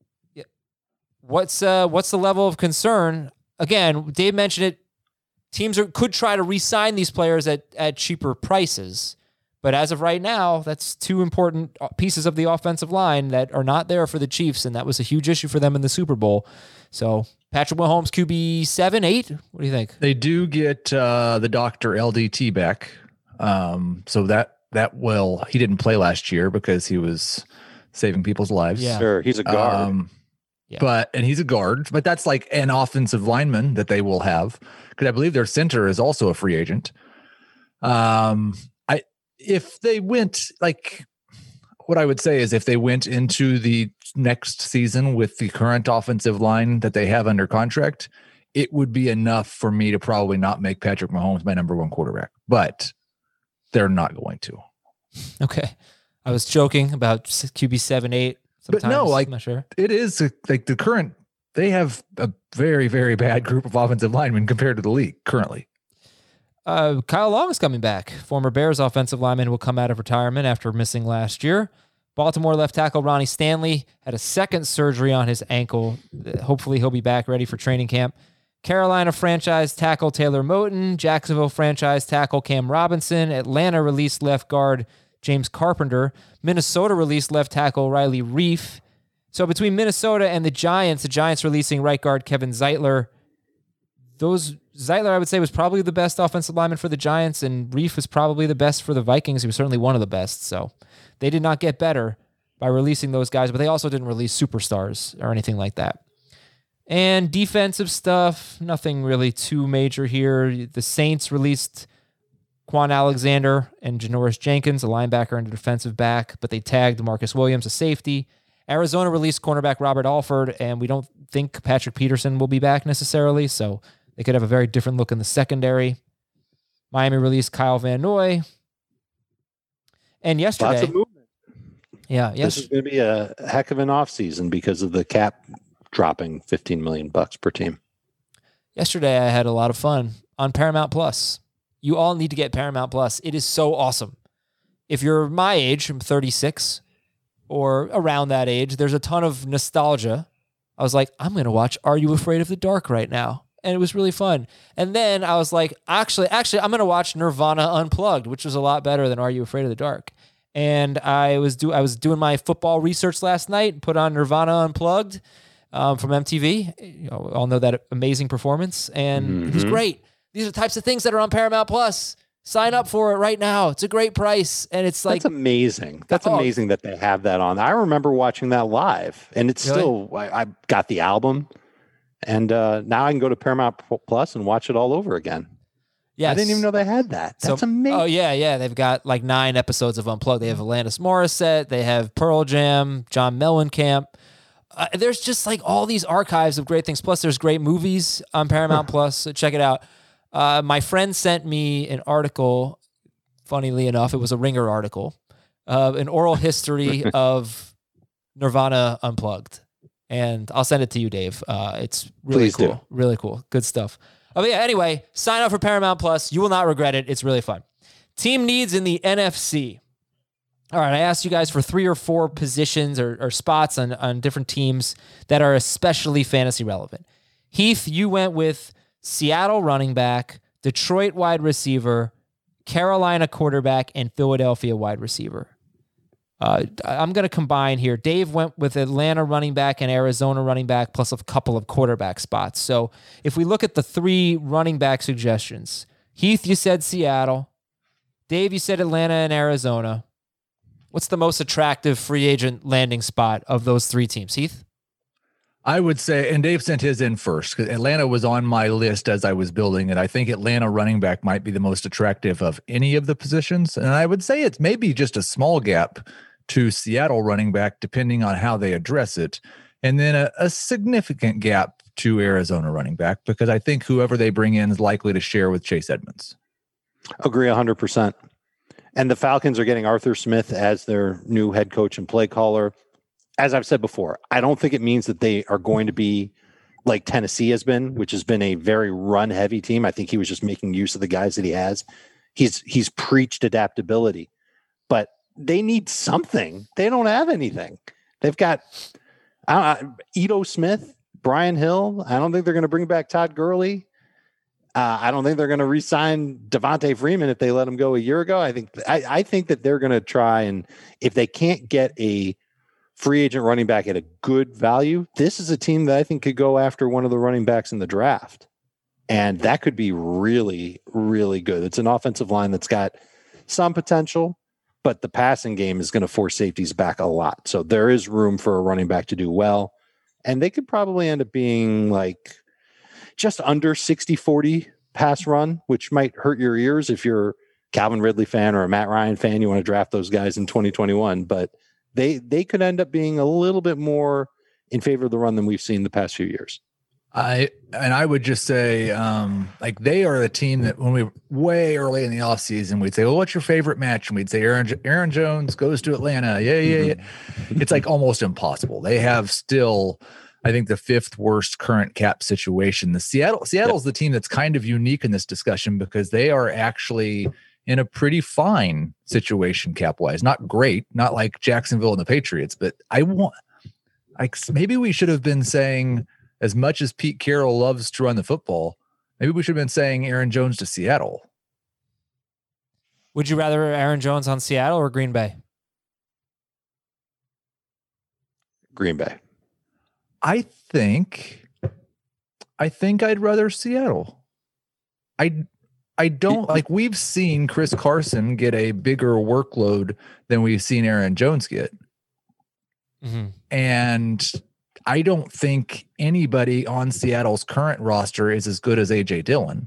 S1: What's uh, what's the level of concern? Again, Dave mentioned it. Teams are, could try to re-sign these players at, at cheaper prices. But as of right now, that's two important pieces of the offensive line that are not there for the Chiefs, and that was a huge issue for them in the Super Bowl. So Patrick Mahomes, Q B seven, eight? What do you think?
S4: They do get uh, the Doctor L D T back. Um, so that, that will, he didn't play last year because he was saving people's lives.
S1: Yeah.
S5: Sure, he's a guard.
S4: Um,
S1: Yeah.
S4: But, and he's a guard, but that's like an offensive lineman that they will have. Because I believe their center is also a free agent. Um, I, if they went like, what I would say is if they went into the next season with the current offensive line that they have under contract, it would be enough for me to probably not make Patrick Mahomes my number one quarterback, but they're not going to.
S1: Okay. I was joking about Q B seven, eight.
S4: But no, like
S1: I'm not sure.
S4: It is a, like the current, they have a very, very bad group of offensive linemen compared to the league currently.
S1: Uh, Kyle Long is coming back. Former Bears offensive lineman will come out of retirement after missing last year. Baltimore left tackle Ronnie Stanley had a second surgery on his ankle. Hopefully he'll be back ready for training camp. Carolina franchise tackle Taylor Moton. Jacksonville franchise tackle Cam Robinson. Atlanta released left guard James Carpenter. Minnesota released left tackle Riley Reif. So between Minnesota and the Giants, the Giants releasing right guard Kevin Zeitler. Those Zeitler, I would say, was probably the best offensive lineman for the Giants, and Reif was probably the best for the Vikings. He was certainly one of the best. So they did not get better by releasing those guys, but they also didn't release superstars or anything like that. And defensive stuff, nothing really too major here. The Saints released Quan Alexander and Janoris Jenkins, a linebacker and a defensive back, but they tagged Marcus Williams, a safety. Arizona released cornerback Robert Alford, and we don't think Patrick Peterson will be back necessarily, so they could have a very different look in the secondary. Miami released Kyle Van Noy. And yesterday...
S5: Lots of movement.
S1: Yeah, yes.
S5: This is going to be a heck of an offseason because of the cap dropping fifteen million bucks per team.
S1: Yesterday, I had a lot of fun on Paramount Plus. You all need to get Paramount Plus. It is so awesome. If you're my age, I'm thirty-six, or around that age, there's a ton of nostalgia. I was like, I'm going to watch Are You Afraid of the Dark right now? And it was really fun. And then I was like, actually, actually, I'm going to watch Nirvana Unplugged, which was a lot better than Are You Afraid of the Dark? And I was do I was doing my football research last night, put on Nirvana Unplugged um, from M T V. You know, all know that amazing performance, and mm-hmm. It was great. These are the types of things that are on Paramount Plus. Sign up for it right now. It's a great price, and it's like
S5: that's amazing. That's
S1: oh.
S5: amazing that they have that on. I remember watching that live, and it's
S1: really?
S5: still. I, I got the album, and uh, now I can go to Paramount Plus and watch it all over again.
S1: Yes.
S5: I didn't even know they had that. That's
S1: so,
S5: amazing.
S1: Oh yeah, yeah. They've got like nine episodes of Unplugged. They have Alanis Morissette. They have Pearl Jam, John Mellencamp. Uh, there's just like all these archives of great things. Plus, there's great movies on Paramount Plus. So check it out. Uh, my friend sent me an article. Funnily enough, it was a Ringer article, uh, an oral history of Nirvana Unplugged, and I'll send it to you, Dave. Uh, it's really
S5: Please
S1: cool,
S5: do.
S1: really cool, good stuff. Oh, yeah. Anyway, sign up for Paramount Plus. You will not regret it. It's really fun. Team needs in the N F C. All right, I asked you guys for three or four positions or, or spots on, on different teams that are especially fantasy relevant. Heath, you went with Seattle running back, Detroit wide receiver, Carolina quarterback, and Philadelphia wide receiver. Uh, I'm going to combine here. Dave went with Atlanta running back and Arizona running back, plus a couple of quarterback spots. So if we look at the three running back suggestions, Heath, you said Seattle. Dave, you said Atlanta and Arizona. What's the most attractive free agent landing spot of those three teams, Heath?
S4: I would say, and Dave sent his in first, because Atlanta was on my list as I was building it. I think Atlanta running back might be the most attractive of any of the positions. And I would say it's maybe just a small gap to Seattle running back, depending on how they address it. And then a, a significant gap to Arizona running back, because I think whoever they bring in is likely to share with Chase Edmonds.
S5: Agree one hundred percent. And the Falcons are getting Arthur Smith as their new head coach and play caller. As I've said before, I don't think it means that they are going to be like Tennessee has been, which has been a very run-heavy team. I think he was just making use of the guys that he has. He's he's preached adaptability, but they need something. They don't have anything. They've got uh, Ito Smith, Brian Hill. I don't think they're going to bring back Todd Gurley. Uh, I don't think they're going to re-sign Devontae Freeman if they let him go a year ago. I think I, I think that they're going to try, and if they can't get a free agent running back at a good value, this is a team that I think could go after one of the running backs in the draft, and that could be really, really good. It's an offensive line that's got some potential, but the passing game is going to force safeties back a lot. So there is room for a running back to do well, and they could probably end up being like just under sixty forty pass run, which might hurt your ears if you're a Calvin Ridley fan or a Matt Ryan fan. You want to draft those guys in twenty twenty-one, but they they could end up being a little bit more in favor of the run than we've seen the past few years.
S4: I and I would just say, um, like they are the team that when we were way early in the offseason, we'd say, well, what's your favorite match? And we'd say Aaron Aaron Jones goes to Atlanta. Yeah, yeah, yeah. Mm-hmm. It's like almost impossible. They have still, I think, the fifth worst current cap situation. The Seattle Seattle's yep. the team that's kind of unique in this discussion because they are actually in a pretty fine situation cap wise. Not great, not like Jacksonville and the Patriots, but I want like maybe we should have been saying, as much as Pete Carroll loves to run the football, maybe we should have been saying Aaron Jones to Seattle.
S1: Would you rather Aaron Jones on Seattle or Green Bay?
S5: Green Bay.
S4: I think, I think I'd rather Seattle. I, I don't like, we've seen Chris Carson get a bigger workload than we've seen Aaron Jones get. Mm-hmm. And I don't think anybody on Seattle's current roster is as good as A J Dillon.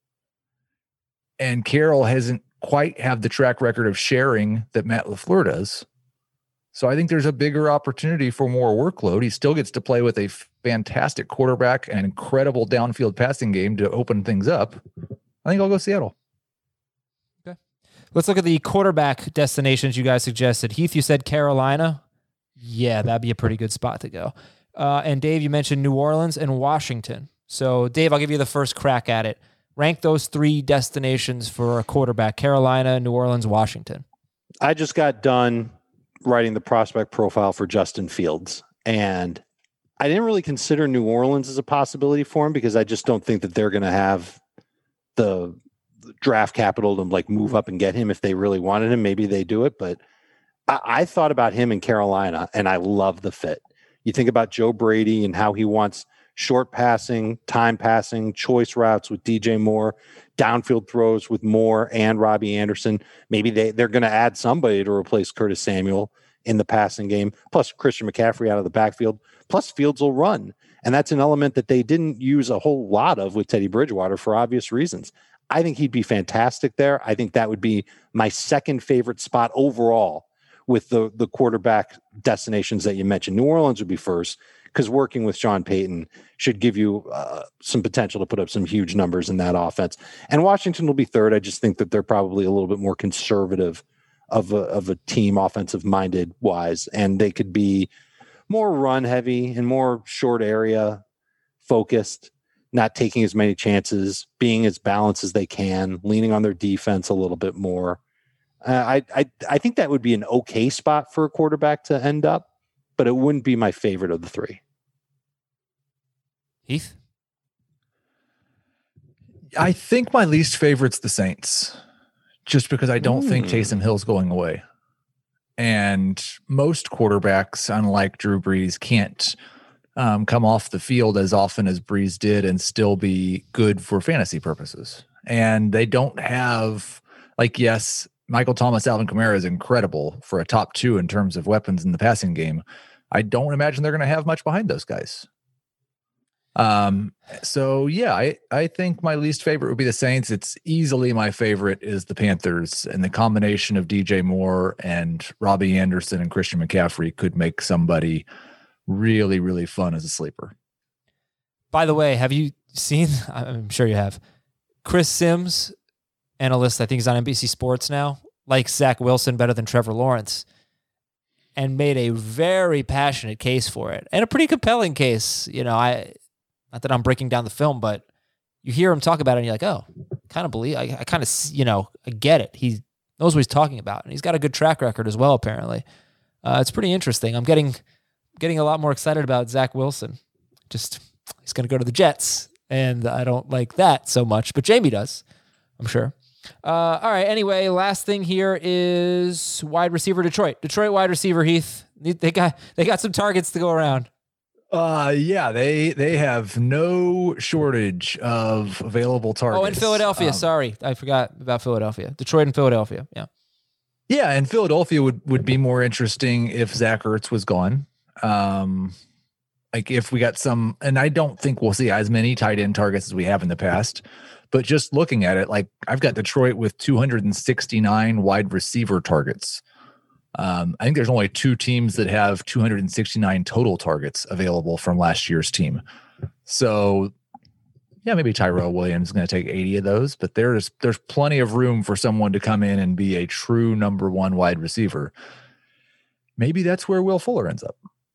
S4: And Carroll hasn't quite have the track record of sharing that Matt LaFleur does. So I think there's a bigger opportunity for more workload. He still gets to play with a fantastic quarterback and incredible downfield passing game to open things up. I think I'll go Seattle.
S1: Okay. Let's look at the quarterback destinations you guys suggested. Heath, you said Carolina. Yeah, that'd be a pretty good spot to go. Uh, and Dave, you mentioned New Orleans and Washington. So Dave, I'll give you the first crack at it. Rank those three destinations for a quarterback: Carolina, New Orleans, Washington.
S5: I just got done writing the prospect profile for Justin Fields, and I didn't really consider New Orleans as a possibility for him because I just don't think that they're going to have the draft capital to like move up and get him if they really wanted him. Maybe they do it, but I, I thought about him in Carolina, and I love the fit. You think about Joe Brady and how he wants short passing, time passing, choice routes with D J Moore, downfield throws with Moore and Robbie Anderson. Maybe they, they're going to add somebody to replace Curtis Samuel in the passing game, plus Christian McCaffrey out of the backfield, plus Fields will run. And that's an element that they didn't use a whole lot of with Teddy Bridgewater for obvious reasons. I think he'd be fantastic there. I think that would be my second favorite spot overall with the, the quarterback destinations that you mentioned. New Orleans would be first because working with Sean Payton should give you uh, some potential to put up some huge numbers in that offense. And Washington will be third. I just think that they're probably a little bit more conservative of a, of a team, offensive minded wise, and they could be more run heavy and more short area focused. not taking as many chances, being as balanced as they can, leaning on their defense a little bit more. Uh, I, I I think that would be an okay spot for a quarterback to end up, but it wouldn't be my favorite of the three.
S1: Heath?
S4: I think my least favorite's the Saints, just because I don't mm. think Taysom Hill's going away. And most quarterbacks, unlike Drew Brees, can't um, come off the field as often as Brees did and still be good for fantasy purposes. And they don't have, like, yes, Michael Thomas, Alvin Kamara is incredible for a top two in terms of weapons in the passing game. I don't imagine they're going to have much behind those guys. Um, so yeah, I, I think my least favorite would be the Saints. It's easily my favorite is the Panthers, and the combination of D J Moore and Robbie Anderson and Christian McCaffrey could make somebody really, really fun as a sleeper.
S1: By the way, have you seen, I'm sure you have, Chris Sims, analyst, I think he's on N B C Sports now, likes Zach Wilson better than Trevor Lawrence, and made a very passionate case for it, and a pretty compelling case. You know, I, not that I'm breaking down the film, but you hear him talk about it and you're like, oh, kind of believe, I, I kind of, you know, I get it. He knows what he's talking about, and he's got a good track record as well, apparently. Uh, it's pretty interesting. I'm getting, getting a lot more excited about Zach Wilson. Just, he's going to go to the Jets, and I don't like that so much, but Jamie does, I'm sure. Uh, all right. Anyway, last thing here is wide receiver Detroit. Detroit wide receiver Heath. They got they got some targets to go around.
S4: Uh, yeah, they they have no shortage of available targets.
S1: Oh, and Philadelphia. Um, sorry, I forgot about Philadelphia. Detroit and Philadelphia. Yeah.
S4: Yeah, and Philadelphia would would be more interesting if Zach Ertz was gone. Um, like if we got some, and I don't think we'll see as many tight end targets as we have in the past. But just looking at it, like I've got Detroit with two hundred sixty-nine wide receiver targets. Um, I think there's only two teams that have two hundred sixty-nine total targets available from last year's team. So, yeah, maybe Tyrell Williams is going to take eighty of those, but there's there's plenty of room for someone to come in and be a true number one wide receiver. Maybe that's where Will Fuller ends up.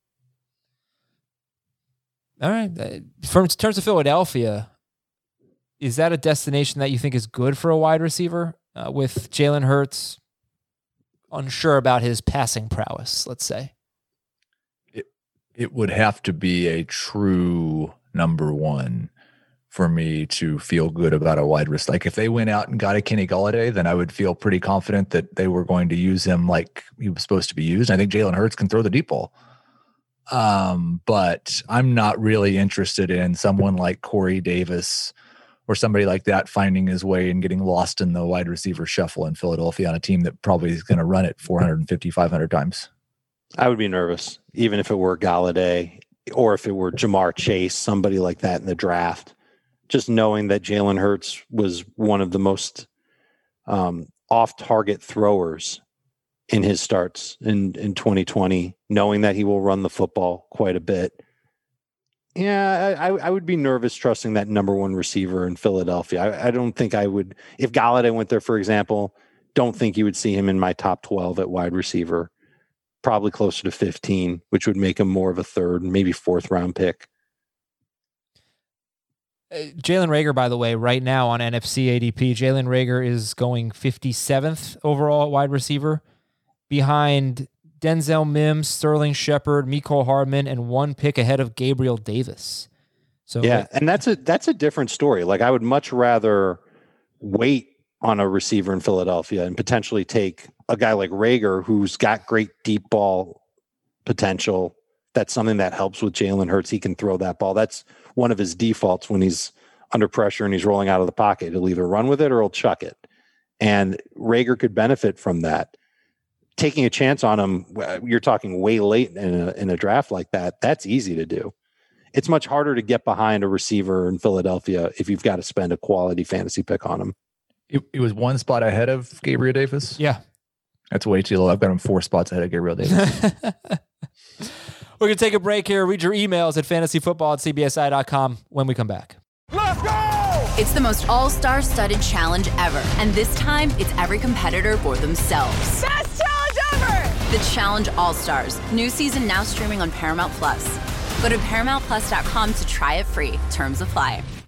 S1: All right. In terms of Philadelphia, is that a destination that you think is good for a wide receiver uh, with Jalen Hurts unsure about his passing prowess, let's say?
S4: It it would have to be a true number one for me to feel good about a wide receiver. Like if they went out and got a Kenny Golladay, then I would feel pretty confident that they were going to use him like he was supposed to be used. I think Jalen Hurts can throw the deep ball. Um, but I'm not really interested in someone like Corey Davis or somebody like that finding his way and getting lost in the wide receiver shuffle in Philadelphia on a team that probably is going to run it four fifty, five hundred times.
S5: I would be nervous, even if it were Golladay or if it were Jamar Chase, somebody like that in the draft. Just knowing that Jalen Hurts was one of the most um, off-target throwers in his starts in, in twenty twenty, knowing that he will run the football quite a bit. Yeah, I, I would be nervous trusting that number one receiver in Philadelphia. I, I don't think I would, if Golladay went there, for example, don't think you would see him in my top twelve at wide receiver, probably closer to fifteen, which would make him more of a third, maybe fourth round pick.
S1: Uh, Jalen Reagor, by the way, right now on N F C A D P, Jalen Reagor is going fifty-seventh overall at wide receiver behind Denzel Mims, Sterling Shepard, Mecole Hardman, and one pick ahead of Gabriel Davis. So
S5: yeah, and that's a that's a different story. Like I would much rather wait on a receiver in Philadelphia and potentially take a guy like Reagor, who's got great deep ball potential. That's something that helps with Jalen Hurts. He can throw that ball. That's one of his defaults when he's under pressure and he's rolling out of the pocket. He'll either run with it or he'll chuck it. And Reagor could benefit from that. Taking a chance on him, you're talking way late in a, in a draft like that, that's easy to do. It's much harder to get behind a receiver in Philadelphia if you've got to spend a quality fantasy pick on him.
S4: It, it was one spot ahead of Gabriel Davis?
S1: Yeah.
S4: That's way too low. I've got him four spots ahead of Gabriel Davis.
S1: We're going to take a break here. Read your emails at fantasy football at c b s i dot com when we come back.
S3: Let's go!
S6: It's the most all-star studded challenge ever. And this time, it's every competitor for themselves.
S3: Best challenge ever!
S6: The Challenge All-Stars. New season now streaming on Paramount Plus. Go to paramount plus dot com to try it free. Terms apply.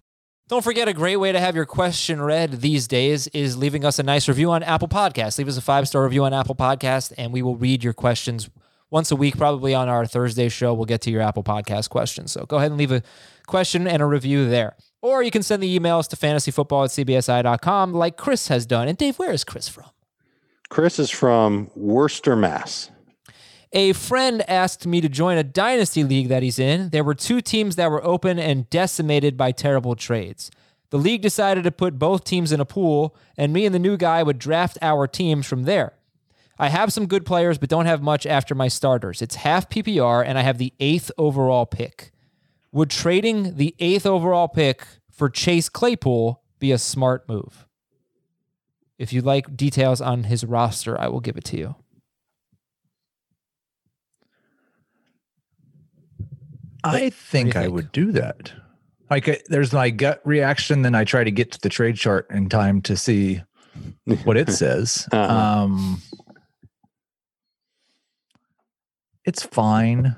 S1: Don't forget, a great way to have your question read these days is leaving us a nice review on Apple Podcasts. Leave us a five-star review on Apple Podcasts, and we will read your questions once a week, probably on our Thursday show. We'll get to your Apple Podcast questions. So go ahead and leave a question and a review there. Or you can send the emails to fantasyfootball at c b s i dot com like Chris has done. And Dave, where is Chris from?
S5: Chris is from Worcester, Mass.
S1: A friend asked me to join a dynasty league that he's in. There were two teams that were open and decimated by terrible trades. The league decided to put both teams in a pool, and me and the new guy would draft our teams from there. I have some good players, but don't have much after my starters. It's half P P R, and I have the eighth overall pick. Would trading the eighth overall pick for Chase Claypool be a smart move? If you'd like details on his roster, I will give it to you.
S4: I think, think I would do that. Like, there's my gut reaction, then I try to get to the trade chart in time to see what it says. uh-huh. Um, it's fine.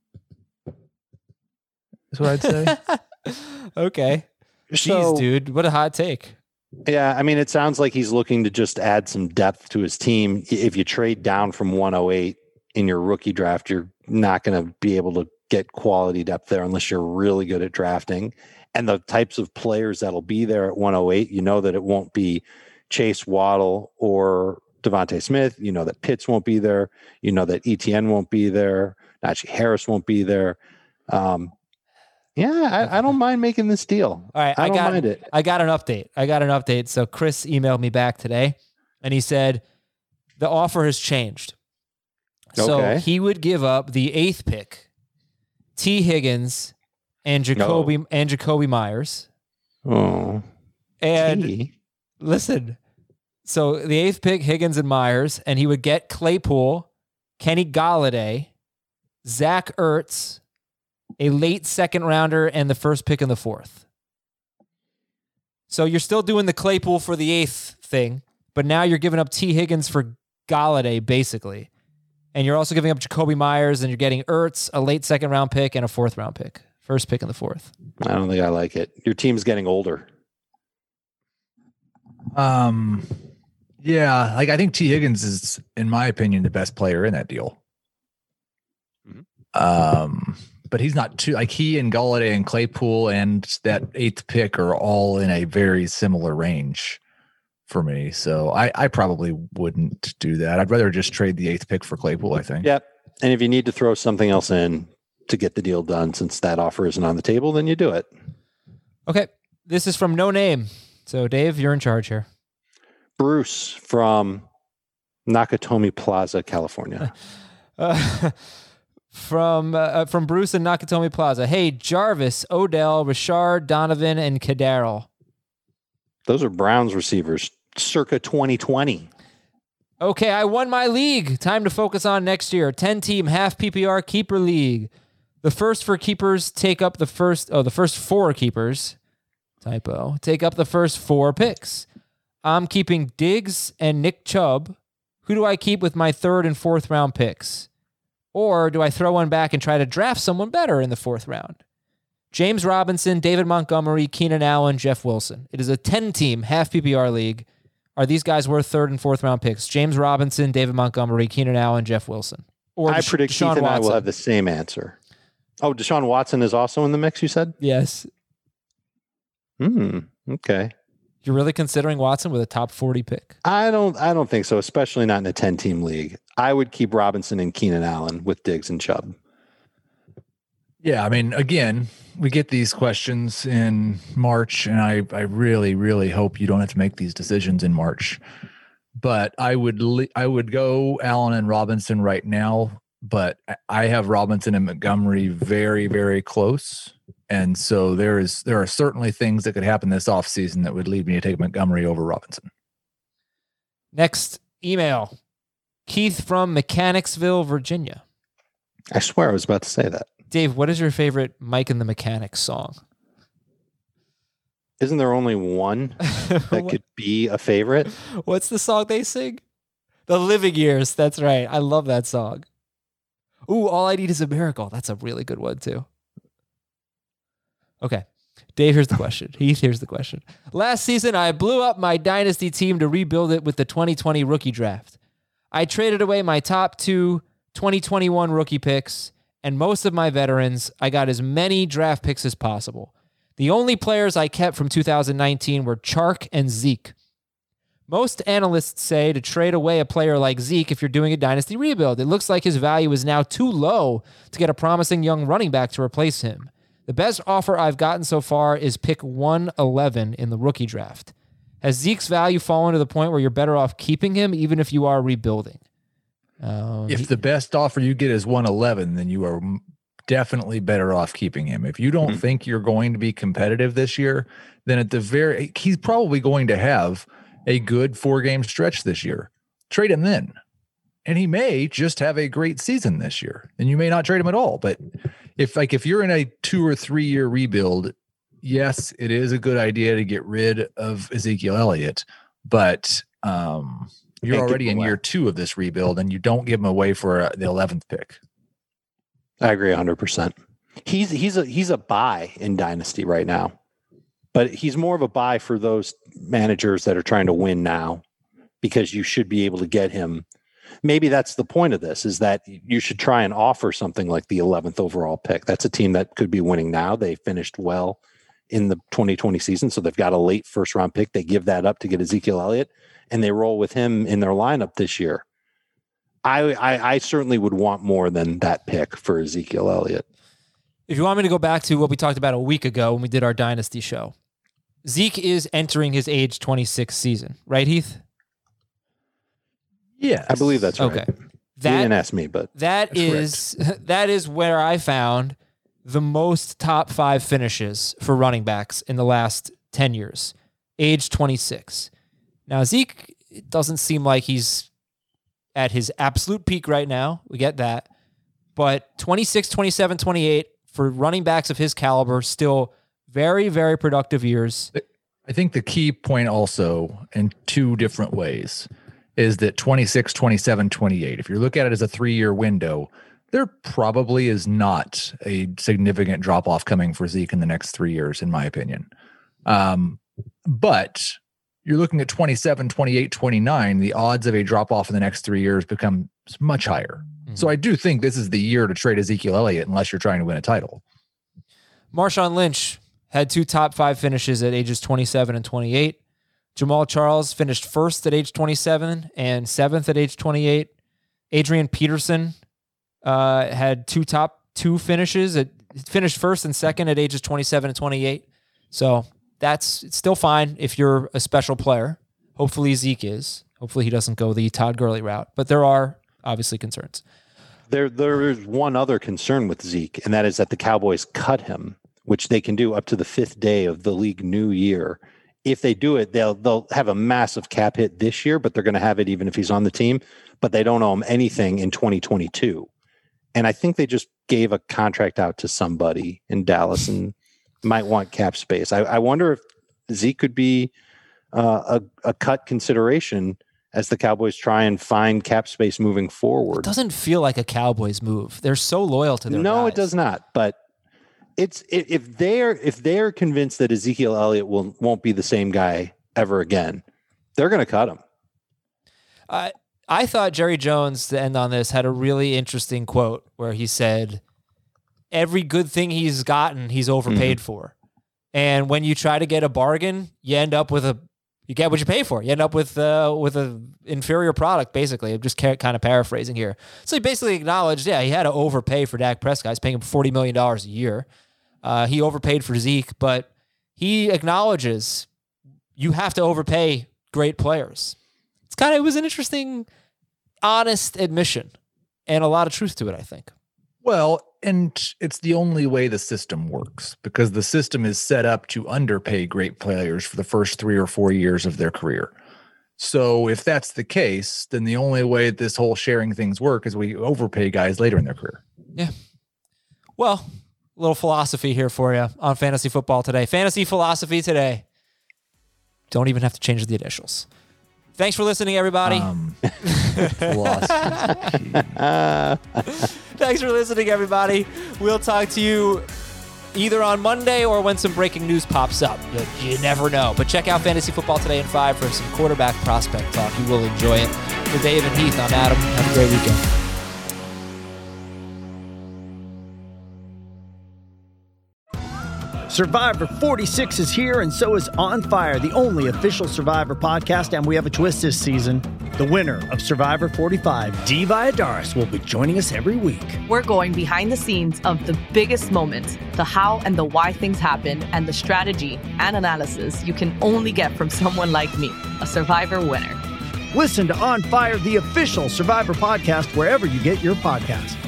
S4: That's what I'd say.
S1: Okay.
S5: So,
S1: Jeez, dude, what a hot take.
S5: Yeah, I mean, it sounds like he's looking to just add some depth to his team. If you trade down from one oh eight in your rookie draft, you're not going to be able to get quality depth there unless you're really good at drafting. And the types of players that'll be there at one oh eight, you know that it won't be Chase, Waddle, or Devontae Smith. You know that Pitts won't be there. You know that E T N won't be there. Najee Harris won't be there. Um, yeah, I, I don't mind making this deal.
S1: All right,
S5: I,
S1: I
S5: don't
S1: got
S5: mind it.
S1: I got an update. I got an update. So Chris emailed me back today, and he said the offer has changed. So
S5: Okay.
S1: he would give up the eighth pick, T. Higgins, and Jacoby
S5: No.
S1: and Jacoby Myers.
S5: Oh,
S1: And
S5: T.
S1: listen, so the eighth pick, Higgins and Myers, and he would get Claypool, Kenny Golladay, Zach Ertz, a late second rounder, and the first pick in the fourth. So you're still doing the Claypool for the eighth thing, but now you're giving up T. Higgins for Golladay, basically. And you're also giving up Jacoby Myers, and you're getting Ertz, a late second round pick, and a fourth round pick. First pick in the fourth.
S5: I don't think I like it. Your team's getting older.
S4: Um, yeah, like I think T. Higgins is, in my opinion, the best player in that deal.
S5: Mm-hmm.
S4: Um, but he's not too like he and Golladay and Claypool and that eighth pick are all in a very similar range for me. So I, I probably wouldn't do that. I'd rather just trade the eighth pick for Claypool, I think.
S5: Yep. And if you need to throw something else in to get the deal done, since that offer isn't on the table, then you do it.
S1: Okay. This is from No Name. So, Dave, you're in charge here.
S5: Bruce from Nakatomi Plaza, California.
S1: Uh, from uh, from Bruce and Nakatomi Plaza. Hey, Jarvis, Odell, Rashard, Donovan, and Kadarrell.
S5: Those are Browns receivers, circa twenty twenty.
S1: Okay, I won my league. Time to focus on next year. ten-team, half P P R keeper league. The first four keepers take up the first... Oh, the first four keepers... Typo. Take up the first four picks. I'm keeping Diggs and Nick Chubb. Who do I keep with my third and fourth round picks? Or do I throw one back and try to draft someone better in the fourth round? James Robinson, David Montgomery, Keenan Allen, Jeff Wilson. It is a ten-team, half P P R league. Are these guys worth third and fourth round picks? James Robinson, David Montgomery, Keenan Allen, Jeff Wilson. Or
S5: I
S1: Desha-
S5: predict
S1: Deshaun
S5: Keith and I will
S1: Watson.
S5: have the same answer. Oh, Deshaun Watson is also in the mix, you said?
S1: Yes.
S5: Hmm. Okay.
S1: You're really considering Watson with a top forty pick?
S5: I don't I don't think so, especially not in a ten-team league. I would keep Robinson and Keenan Allen with Diggs and Chubb.
S4: Yeah, I mean, again, we get these questions in March, and I, I really, really hope you don't have to make these decisions in March. But I would li- I would go Allen and Robinson right now, but I have Robinson and Montgomery very, very close. And so there is there are certainly things that could happen this offseason that would lead me to take Montgomery over Robinson.
S1: Next email. Keith from Mechanicsville, Virginia.
S5: I swear I was about to say that.
S1: Dave, what is your favorite Mike and the Mechanics song?
S5: Isn't there only one that could be a favorite?
S1: What's the song they sing? The Living Years. That's right. I love that song. Ooh, All I Need Is a Miracle. That's a really good one, too. Okay. Dave, here's the question. Heath, here's the question. Last season, I blew up my dynasty team to rebuild it with the twenty twenty rookie draft. I traded away my top two twenty twenty-one rookie picks and most of my veterans. I got as many draft picks as possible. The only players I kept from two thousand nineteen were Chark and Zeke. Most analysts say to trade away a player like Zeke if you're doing a dynasty rebuild. It looks like his value is now too low to get a promising young running back to replace him. The best offer I've gotten so far is pick one eleven in the rookie draft. Has Zeke's value fallen to the point where you're better off keeping him even if you are rebuilding? Um,
S4: if the best offer you get is one eleven, then you are definitely better off keeping him. If you don't mm-hmm. think you're going to be competitive this year, then at the very, he's probably going to have a good four-game stretch this year. Trade him then. And he may just have a great season this year. And you may not trade him at all. But if like if you're in a two or three year rebuild, yes, it is a good idea to get rid of Ezekiel Elliott. But um, you're already in year two of this rebuild, and you don't give him away for uh, the eleventh pick.
S5: I agree one hundred percent. He's he's a he's a buy in Dynasty right now. But he's more of a buy for those managers that are trying to win now, because you should be able to get him. Maybe that's the point of this, is that you should try and offer something like the eleventh overall pick. That's a team that could be winning now. They finished well in the twenty twenty season, so they've got a late first round pick. They give that up to get Ezekiel Elliott, and they roll with him in their lineup this year. I, I, I certainly would want more than that pick for Ezekiel Elliott.
S1: If you want me to go back to what we talked about a week ago when we did our Dynasty show, Zeke is entering his age twenty-six season, right, Heath?
S5: Yeah, I believe that's right.
S1: Okay,
S5: that, you didn't ask me, but
S1: that is that is where I found the most top five finishes for running backs in the last ten years. Age twenty-six. Now Zeke, it doesn't seem like he's at his absolute peak right now. We get that, but twenty-six, twenty-seven, twenty-eight for running backs of his caliber, still very, very productive years.
S4: I think the key point also, in two different ways, is that twenty-six, twenty-seven, twenty-eight, if you look at it as a three-year window, there probably is not a significant drop-off coming for Zeke in the next three years, in my opinion. Um, but you're looking at twenty-seven, twenty-eight, twenty-nine, the odds of a drop-off in the next three years become much higher. Mm-hmm. So I do think this is the year to trade Ezekiel Elliott unless you're trying to win a title.
S1: Marshawn Lynch had two top five finishes at ages twenty-seven and twenty-eight. Jamal Charles finished first at age twenty-seven and seventh at age twenty-eight. Adrian Peterson uh, had two top two finishes. It finished first and second at ages twenty-seven and twenty-eight. So that's it's still fine if you're a special player. Hopefully Zeke is. Hopefully he doesn't go the Todd Gurley route. But there are obviously concerns.
S5: There, there is one other concern with Zeke, and that is that the Cowboys cut him, which they can do up to the fifth day of the league new year. If they do it, they'll they'll have a massive cap hit this year, but they're going to have it even if he's on the team. But they don't owe him anything in twenty twenty-two. And I think they just gave a contract out to somebody in Dallas and might want cap space. I, I wonder if Zeke could be uh, a, a cut consideration as the Cowboys try and find cap space moving forward.
S1: It doesn't feel like a Cowboys move. They're so loyal to their
S5: No,
S1: guys.
S5: It does not. But it's if they're if they're convinced that Ezekiel Elliott will won't be the same guy ever again, they're going to cut him.
S1: I I thought Jerry Jones, to end on this, had a really interesting quote where he said, "Every good thing he's gotten, he's overpaid mm-hmm. for, and when you try to get a bargain, you end up with a you get what you pay for. You end up with uh, with a inferior product, basically." I'm just kind of paraphrasing here. So he basically acknowledged, yeah, he had to overpay for Dak Prescott. He's paying him forty million dollars a year. Uh, he overpaid for Zeke, but he acknowledges you have to overpay great players. It's kind of, it was an interesting, honest admission and a lot of truth to it, I think.
S4: Well, and it's the only way the system works, because the system is set up to underpay great players for the first three or four years of their career. So if that's the case, then the only way this whole sharing things work is we overpay guys later in their career.
S1: Yeah. Well, a little philosophy here for you on Fantasy Football Today. Fantasy Philosophy Today. Don't even have to change the initials. Thanks for listening, everybody. Um, philosophy. Thanks for listening, everybody. We'll talk to you either on Monday or when some breaking news pops up. You, you never know. But check out Fantasy Football Today in five for some quarterback prospect talk. You will enjoy it. For Dave and Heath, I'm Adam. Have a great weekend.
S7: Survivor forty-six is here, and so is On Fire, the only official Survivor podcast, and we have a twist this season. The winner of Survivor forty-five, Dee Valladares, will be joining us every week.
S8: We're going behind the scenes of the biggest moments, the how and the why things happen, and the strategy and analysis you can only get from someone like me, a Survivor winner.
S7: Listen to On Fire, the official Survivor podcast, wherever you get your podcasts.